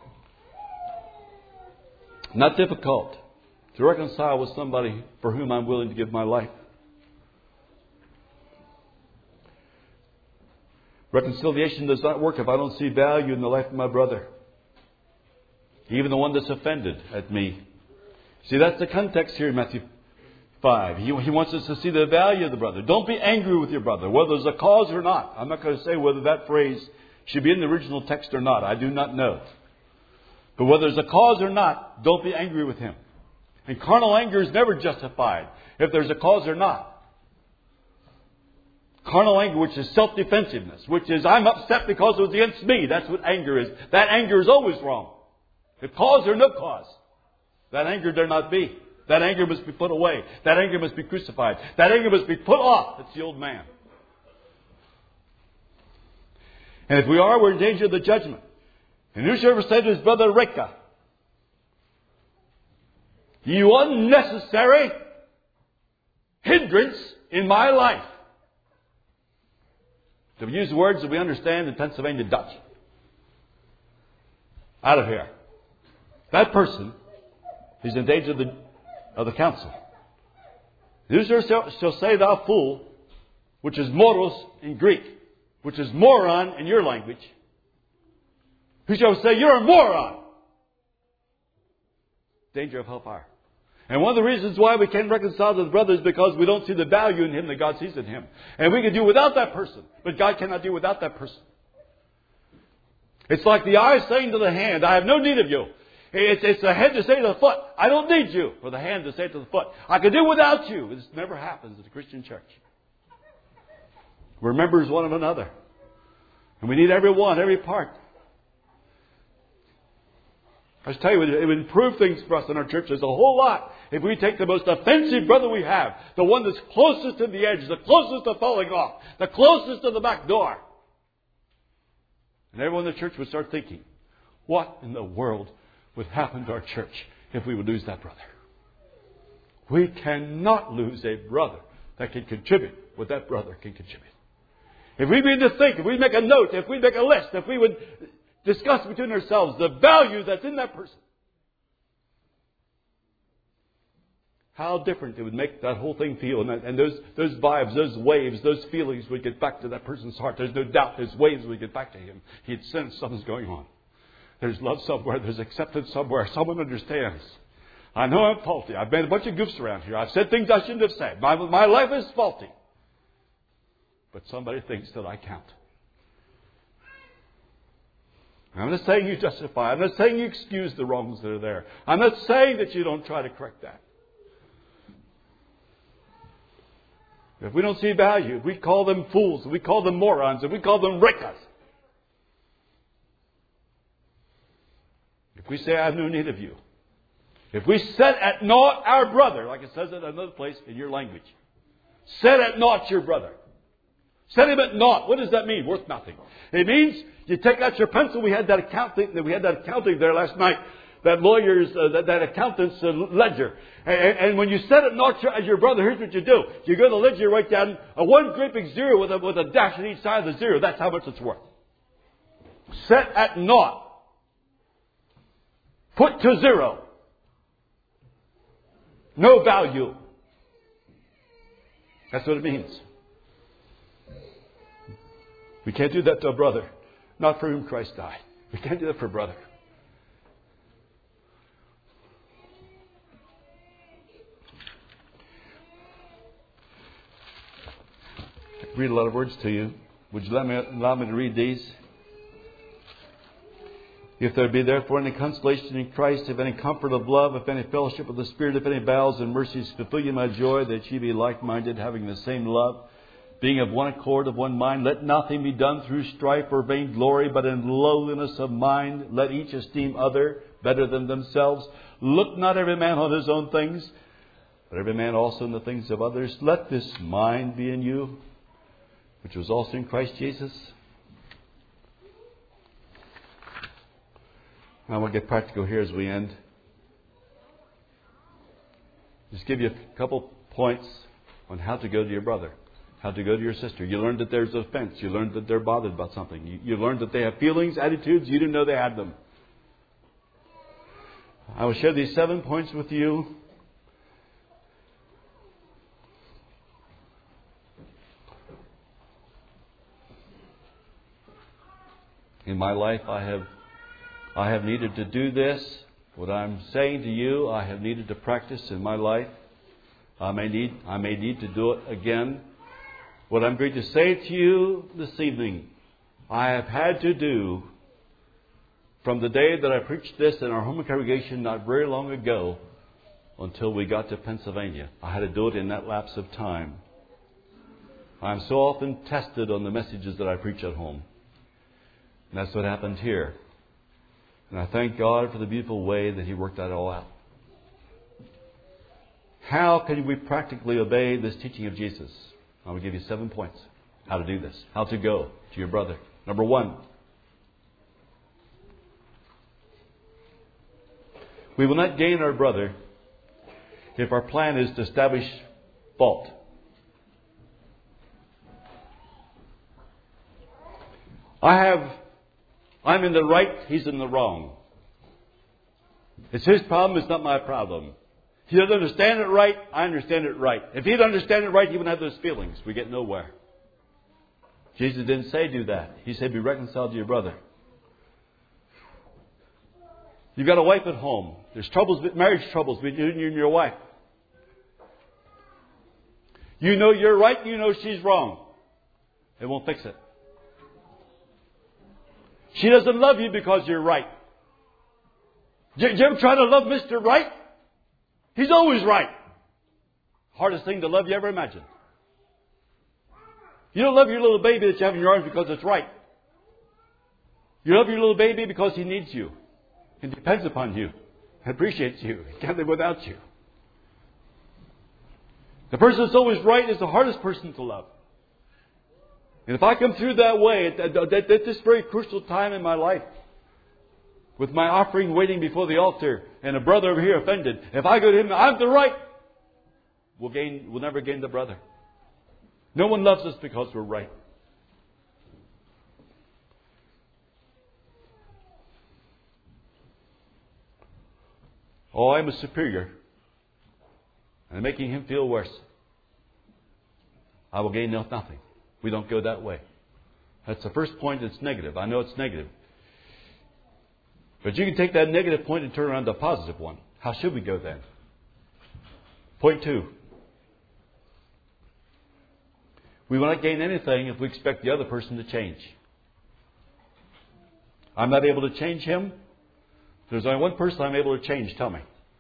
Not difficult to reconcile with somebody for whom I'm willing to give my life. Reconciliation does not work if I don't see value in the life of my brother. Even the one that's offended at me. See, that's the context here in Matthew 5. He wants us to see the value of the brother. Don't be angry with your brother, whether there's a cause or not. I'm not going to say whether that phrase should be in the original text or not. I do not know. But whether there's a cause or not, don't be angry with him. And carnal anger is never justified if there's a cause or not. Carnal anger, which is self-defensiveness, which is I'm upset because it was against me. That's what anger is. That anger is always wrong. If cause or no cause, that anger dare not be. That anger must be put away. That anger must be crucified. That anger must be put off. It's the old man. And if we are, we're in danger of the judgment. And whosoever said to his brother, Reka, you unnecessary hindrance in my life. To use words that we understand in Pennsylvania Dutch. Out of here. That person is in danger of the council. Whosoever shall say thou fool, which is moros in Greek, which is moron in your language. Who shall say you're a moron? Danger of hellfire. And one of the reasons why we can't reconcile to the brother is because we don't see the value in him that God sees in him. And we can do without that person. But God cannot do without that person. It's like the eye saying to the hand, I have no need of you. It's the head to say to the foot, I don't need you. Or the hand to say to the foot, I can do without you. This never happens in the Christian church. We're members one of another. And we need every one, every part. I just tell you, it would improve things for us in our churches a whole lot if we take the most offensive brother we have, the one that's closest to the edge, the closest to falling off, the closest to the back door. And everyone in the church would start thinking, what in the world would happen to our church if we would lose that brother? We cannot lose a brother that can contribute what that brother can contribute. If we begin to think, if we make a note, if we make a list, if we would discuss between ourselves the value that's in that person, how different it would make that whole thing feel. And those vibes, those waves, those feelings would get back to that person's heart. There's no doubt those waves would get back to him. He'd sense something's going on. There's love somewhere. There's acceptance somewhere. Someone understands. I know I'm faulty. I've made a bunch of goofs around here. I've said things I shouldn't have said. My life is faulty. But somebody thinks that I count. I'm not saying you justify. I'm not saying you excuse the wrongs that are there. I'm not saying that you don't try to correct that. If we don't see value, if we call them fools, if we call them morons, if we call them rikas, if we say, I have no need of you, if we set at naught our brother, like it says in another place in your language, set at naught your brother. Set him at naught. What does that mean? Worth nothing. It means you take out your pencil. We had that accounting there last night. That lawyer's, that accountant's ledger. And when you set at naught your brother, here's what you do. You go to the ledger, you write down one great big zero with a dash on each side of the zero. That's how much it's worth. Set at naught. Put to zero. No value. That's what it means. We can't do that to a brother. Not for whom Christ died. We can't do that for a brother. I read a lot of words to you. Would you allow me to read these? If there be therefore any consolation in Christ, if any comfort of love, if any fellowship of the Spirit, if any bowels and mercies, fulfill ye my joy, that ye be like-minded, having the same love, being of one accord, of one mind. Let nothing be done through strife or vainglory, but in lowliness of mind. Let each esteem other better than themselves. Look not every man on his own things, but every man also in the things of others. Let this mind be in you, which was also in Christ Jesus. I want to get practical here as we end. Just give you a couple points on how to go to your brother, how to go to your sister. You learned that there's an offense. You learned that they're bothered about something. You learned that they have feelings, attitudes. You didn't know they had them. I will share these 7 points with you. In my life, I have needed to do this. What I'm saying to you, I have needed to practice in my life. I may need to do it again. What I'm going to say to you this evening, I have had to do from the day that I preached this in our home congregation not very long ago until we got to Pennsylvania. I had to do it in that lapse of time. I'm so often tested on the messages that I preach at home. And that's what happened here. And I thank God for the beautiful way that He worked that all out. How can we practically obey this teaching of Jesus? I will give you 7 points. How to do this. How to go to your brother. Number 1. We will not gain our brother if our plan is to establish fault. I'm in the right, he's in the wrong. It's his problem, it's not my problem. He doesn't understand it right, I understand it right. If he didn't understand it right, he wouldn't have those feelings. We get nowhere. Jesus didn't say do that. He said be reconciled to your brother. You've got a wife at home. There's troubles, marriage troubles between you and your wife. You know you're right, you know she's wrong. It won't fix it. She doesn't love you because you're right. Did you ever try to love Mr. Right? He's always right. Hardest thing to love you ever imagined. You don't love your little baby that you have in your arms because it's right. You love your little baby because he needs you. He depends upon you. He appreciates you. He can't live without you. The person that's always right is the hardest person to love. And if I come through that way at this very crucial time in my life, with my offering waiting before the altar and a brother over here offended, if I go to him, I'm the right, we'll never gain the brother. No one loves us because we're right. Oh, I'm a superior. And making him feel worse. I will gain nothing. We don't go that way. That's the first point that's negative. I know it's negative. But you can take that negative point and turn around to a positive one. How should we go then? Point 2. We will not gain anything if we expect the other person to change. I'm not able to change him. There's only one person I'm able to change. Tell me.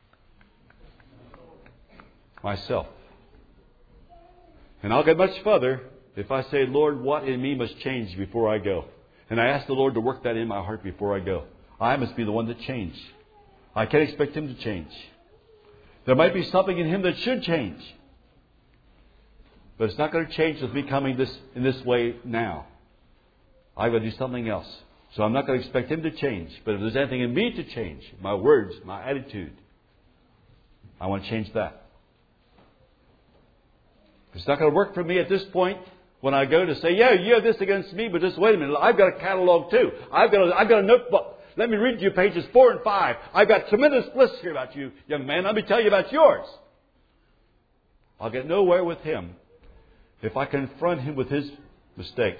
Myself. And I'll get much further if I say, Lord, what in me must change before I go? And I ask the Lord to work that in my heart before I go. I must be the one to change. I can't expect Him to change. There might be something in Him that should change. But it's not going to change with me coming in this way now. I've got to do something else. So I'm not going to expect Him to change. But if there's anything in me to change, my words, my attitude, I want to change that. It's not going to work for me at this point when I go to say, yeah, you have this against me, but just wait a minute. I've got a catalog too. I've got a notebook. Let me read you pages 4 and 5. I've got tremendous lists here about you, young man. Let me tell you about yours. I'll get nowhere with him if I confront him with his mistakes.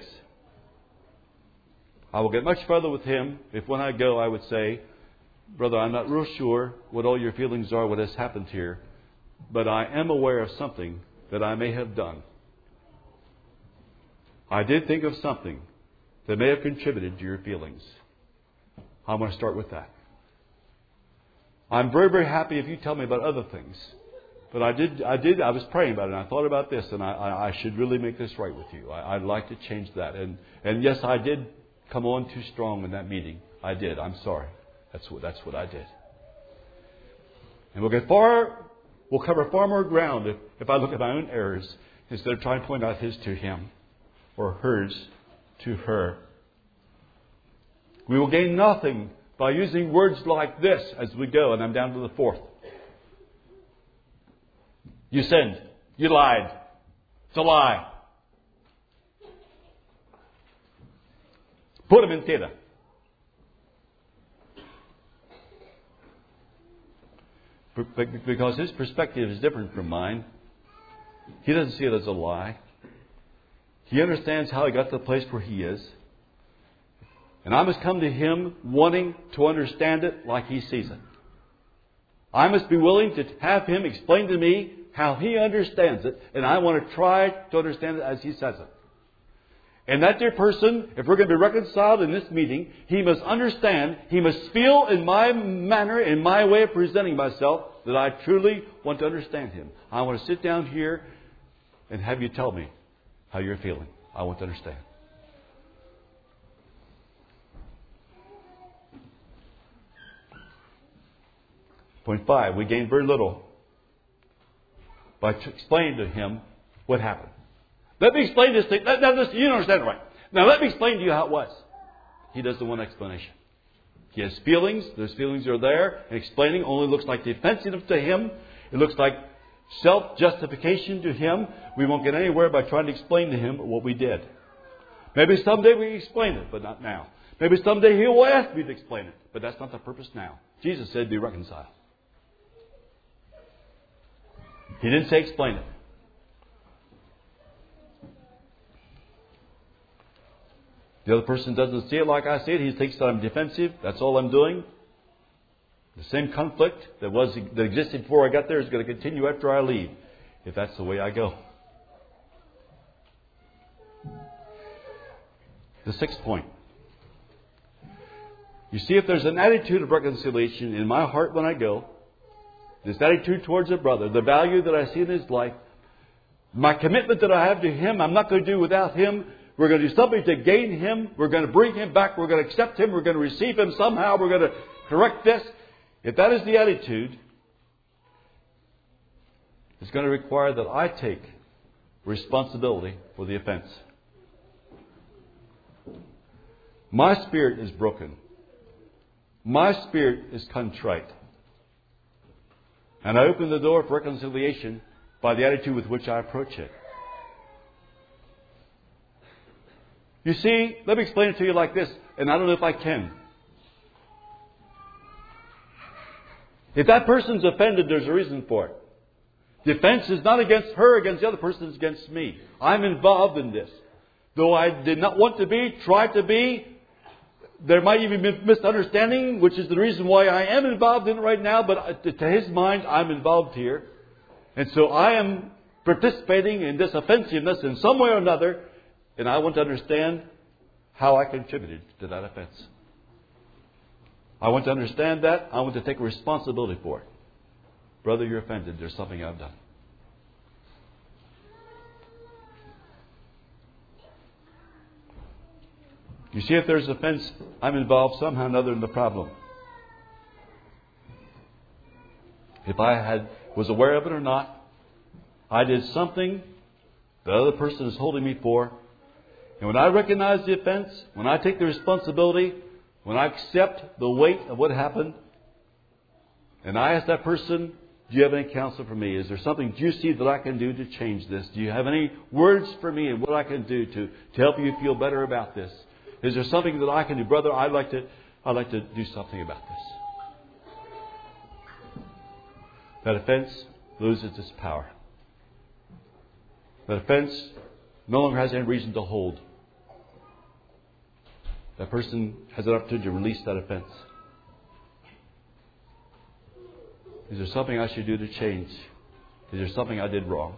I will get much further with him if when I go I would say, brother, I'm not real sure what all your feelings are, what has happened here, but I am aware of something that I may have done. I did think of something that may have contributed to your feelings. I'm going to start with that. I'm very, very happy if you tell me about other things. But I was praying about it and I thought about this and I should really make this right with you. I'd like to change that. And yes, I did come on too strong in that meeting. I did. I'm sorry. That's what I did. And we'll cover far more ground if I look at my own errors instead of trying to point out his to him or hers to her. We will gain nothing by using words like this as we go, and I'm down to the 4th. You sinned. You lied. It's a lie. Pura mentira. Because his perspective is different from mine. He doesn't see it as a lie. He understands how he got to the place where he is. And I must come to him wanting to understand it like he sees it. I must be willing to have him explain to me how he understands it. And I want to try to understand it as he says it. And that dear person, if we're going to be reconciled in this meeting, he must understand, he must feel in my manner, in my way of presenting myself, that I truly want to understand him. I want to sit down here and have you tell me how you're feeling. I want to understand. Point 5, we gain very little by explaining to him what happened. Let me explain this thing. You don't understand it right. Now let me explain to you how it was. He does the one explanation. He has feelings. Those feelings are there. And explaining only looks like defensive to him. It looks like self-justification to him. We won't get anywhere by trying to explain to him what we did. Maybe someday we explain it, but not now. Maybe someday he will ask me to explain it, but that's not the purpose now. Jesus said, be reconciled. He didn't say explain it. The other person doesn't see it like I see it. He thinks that I'm defensive. That's all I'm doing. The same conflict that existed before I got there is going to continue after I leave, if that's the way I go. The 6th point. You see, if there's an attitude of reconciliation in my heart when I go, this attitude towards a brother, the value that I see in his life, my commitment that I have to him, I'm not going to do without him. We're going to do something to gain him. We're going to bring him back. We're going to accept him. We're going to receive him somehow. We're going to correct this. If that is the attitude, it's going to require that I take responsibility for the offense. My spirit is broken. My spirit is contrite. And I open the door for reconciliation by the attitude with which I approach it. You see, let me explain it to you like this, and I don't know if I can. If that person's offended, there's a reason for it. The offense is not against her, against the other person, it's against me. I'm involved in this. Though I did not want to be, tried to be, there might even be misunderstanding, which is the reason why I am involved in it right now, but to his mind, I'm involved here. And so I am participating in this offensiveness in some way or another, and I want to understand how I contributed to that offense. I want to understand that. I want to take responsibility for it. Brother, you're offended. There's something I've done. You see, if there's offense, I'm involved somehow or another in the problem. If I was aware of it or not, I did something the other person is holding me for. And when I recognize the offense, when I take the responsibility, when I accept the weight of what happened, and I ask that person, do you have any counsel for me? Is there something juicy that I can do to change this? Do you have any words for me and what I can do to help you feel better about this? Is there something that I can do? Brother, I'd like to do something about this. That offense loses its power. That offense no longer has any reason to hold. That person has an opportunity to release that offense. Is there something I should do to change? Is there something I did wrong?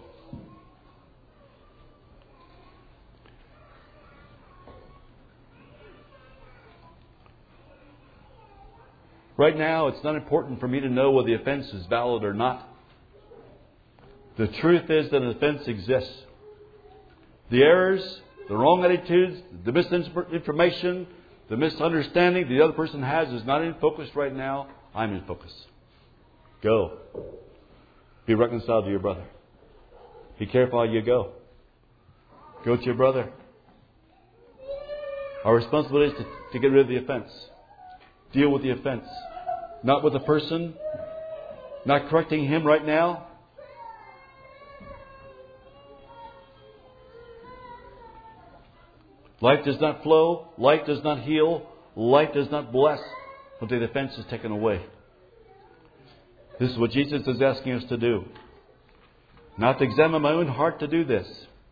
Right now, it's not important for me to know whether the offense is valid or not. The truth is that an offense exists. The errors, the wrong attitudes, the misinformation, the misunderstanding the other person has is not in focus right now. I'm in focus. Go. Be reconciled to your brother. Be careful how you go. Go to your brother. Our responsibility is to get rid of the offense. Deal with the offense. Not with the person. Not correcting him right now. Life does not flow. Life does not heal. Life does not bless until the offense is taken away. This is what Jesus is asking us to do. Not to examine my own heart to do this.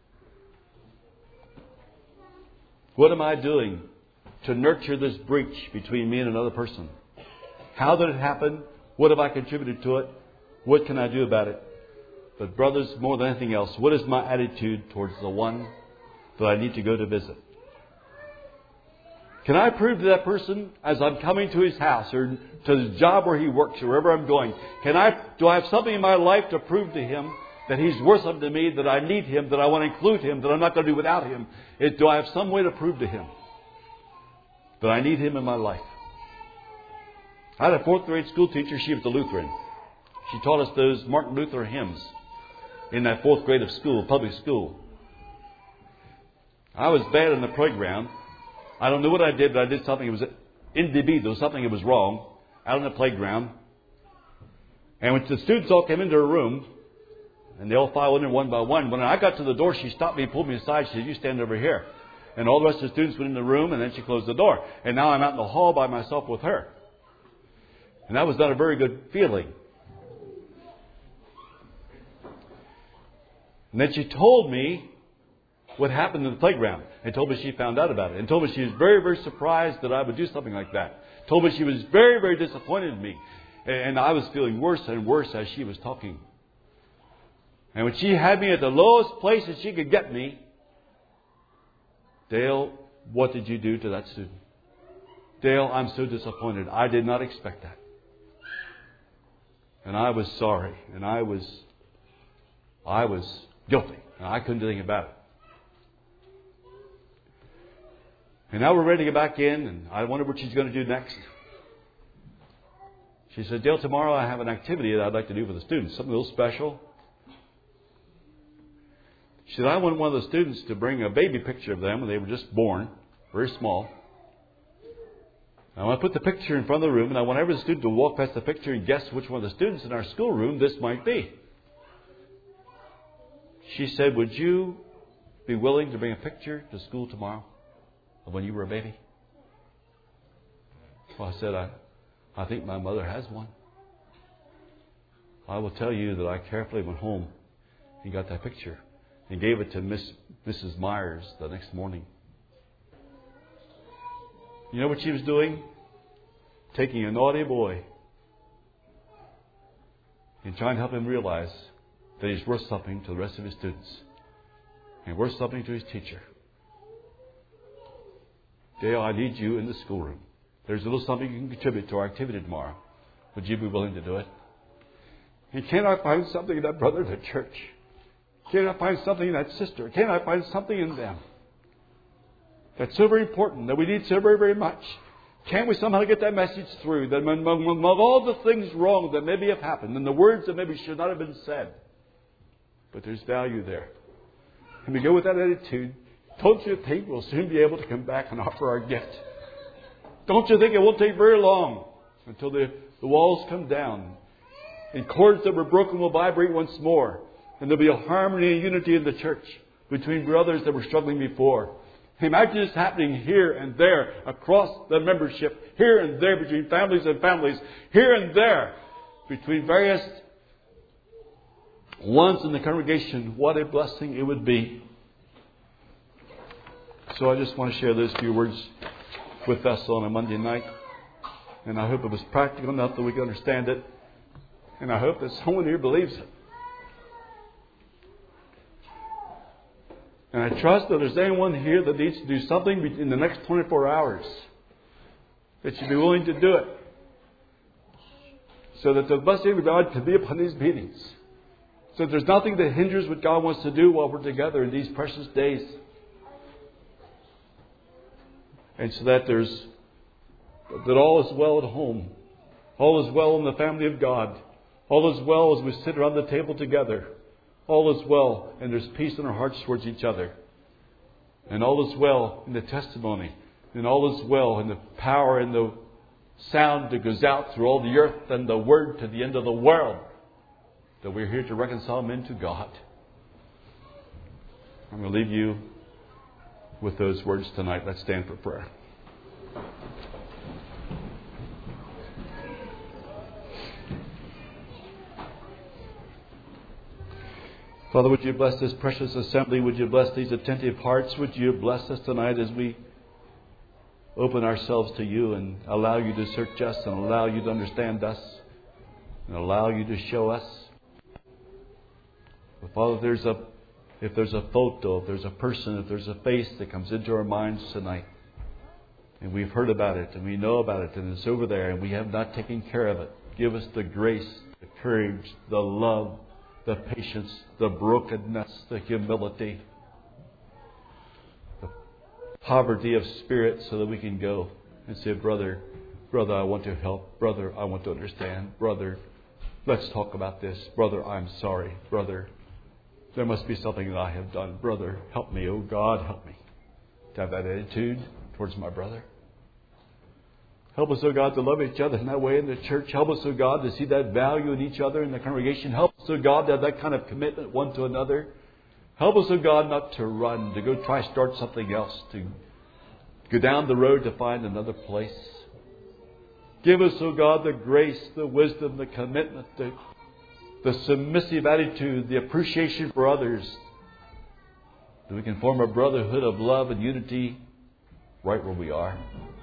What am I doing to nurture this breach between me and another person? How did it happen? What have I contributed to it? What can I do about it? But brothers, more than anything else, what is my attitude towards the one that I need to go to visit? Can I prove to that person as I'm coming to his house or to the job where he works or wherever I'm going? Do I have something in my life to prove to him that he's worth something to me, that I need him, that I want to include him, that I'm not going to do without him? Do I have some way to prove to him that I need him in my life? I had a 4th grade school teacher. She was a Lutheran. She taught us those Martin Luther hymns in that 4th grade of school, public school. I was bad in the playground. I don't know what I did, but I did something. It was indebido, something that was wrong out on the playground. And when the students all came into her room, and they all filed in one by one, when I got to the door, she stopped me and pulled me aside. She said, "You stand over here." And all the rest of the students went in the room, and then she closed the door. And now I'm out in the hall by myself with her. And that was not a very good feeling. And then she told me what happened in the playground, and told me she found out about it, and told me she was very, very surprised that I would do something like that. Told me she was very, very disappointed in me. And I was feeling worse and worse as she was talking. And when she had me at the lowest place that she could get me, "Dale, what did you do to that student? Dale, I'm so disappointed. I did not expect that." And I was sorry. And I was guilty. And I couldn't do anything about it. And now we're ready to get back in, and I wonder what she's going to do next. She said, "Dale, tomorrow I have an activity that I'd like to do for the students, something a little special." She said, "I want one of the students to bring a baby picture of them when they were just born, very small. I want to put the picture in front of the room, and I want every student to walk past the picture and guess which one of the students in our schoolroom this might be." She said, "Would you be willing to bring a picture to school tomorrow of when you were a baby?" Well, I said, I think my mother has one. I will tell you that I carefully went home and got that picture and gave it to Mrs. Myers the next morning. You know what she was doing? Taking a naughty boy and trying to help him realize that he's worth something to the rest of his students and worth something to his teacher. Dale, I need you in the schoolroom. There's a little something you can contribute to our activity tomorrow. Would you be willing to do it? And can I find something in that brother in the church? Can I find something in that sister? Can I find something in them that's so very important, that we need so very, very much? Can't we somehow get that message through, that among all the things wrong that maybe have happened, and the words that maybe should not have been said, but there's value there. And we go with that attitude, don't you think we'll soon be able to come back and offer our gift? Don't you think it won't take very long until the walls come down, and cords that were broken will vibrate once more, and there'll be a harmony and unity in the church between brothers that were struggling before. Imagine this happening here and there across the membership, here and there between families and families, here and there between various ones in the congregation. What a blessing it would be. So I just want to share those few words with us on a Monday night. And I hope it was practical enough that we can understand it. And I hope that someone here believes it. And I trust that there's anyone here that needs to do something in the next 24 hours, that you'd be willing to do it, so that the blessing of God can be upon these meetings. So that there's nothing that hinders what God wants to do while we're together in these precious days. And so that all is well at home. All is well in the family of God. All is well as we sit around the table together. All is well, and there's peace in our hearts towards each other. And all is well in the testimony. And all is well in the power and the sound that goes out through all the earth and the word to the end of the world. That we're here to reconcile men to God. I'm going to leave you with those words tonight. Let's stand for prayer. Father, would you bless this precious assembly? Would you bless these attentive hearts? Would you bless us tonight as we open ourselves to you and allow you to search us and allow you to understand us and allow you to show us? But Father, if there's a photo, if there's a person, if there's a face that comes into our minds tonight, and we've heard about it and we know about it and it's over there and we have not taken care of it, give us the grace, the courage, the love, the patience, the brokenness, the humility, the poverty of spirit, so that we can go and say, brother, I want to help. Brother, I want to understand. Brother, let's talk about this. Brother, I'm sorry. Brother, there must be something that I have done. Brother, help me. Oh God, help me to have that attitude towards my brother. Help us, oh God, to love each other in that way in the church. Help us, oh God, to see that value in each other in the congregation. Help us, oh God, to have that kind of commitment one to another. Help us, oh God, not to run, to go try to start something else, to go down the road to find another place. Give us, oh God, the grace, the wisdom, the commitment, the submissive attitude, the appreciation for others, that we can form a brotherhood of love and unity right where we are.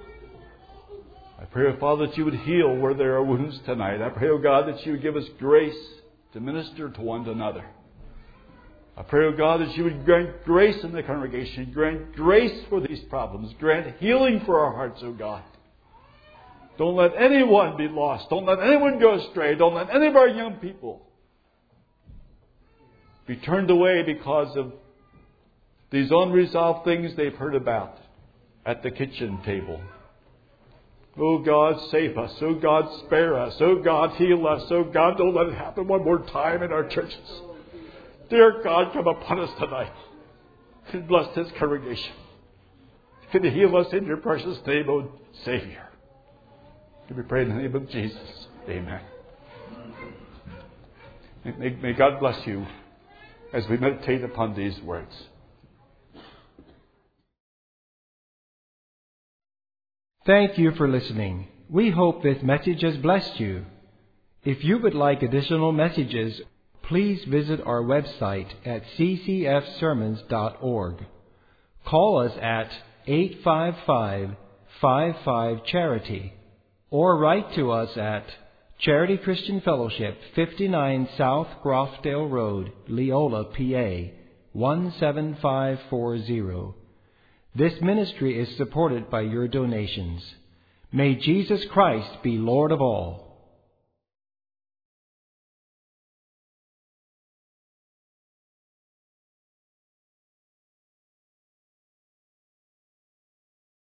I pray, oh Father, that you would heal where there are wounds tonight. I pray, oh God, that you would give us grace to minister to one another. I pray, oh God, that you would grant grace in the congregation. Grant grace for these problems. Grant healing for our hearts, oh God. Don't let anyone be lost. Don't let anyone go astray. Don't let any of our young people be turned away because of these unresolved things they've heard about at the kitchen table. Oh God, save us. Oh God, spare us. Oh God, heal us. Oh God, don't let it happen one more time in our churches. Dear God, come upon us tonight and bless this congregation. Can you heal us in your precious name, O Savior? Can we pray in the name of Jesus? Amen. May God bless you as we meditate upon these words. Thank you for listening. We hope this message has blessed you. If you would like additional messages, please visit our website at ccfsermons.org. Call us at 855 55 Charity, or write to us at Charity Christian Fellowship, 59 South Grofdale Road, Leola, PA, 17540. This ministry is supported by your donations. May Jesus Christ be Lord of all.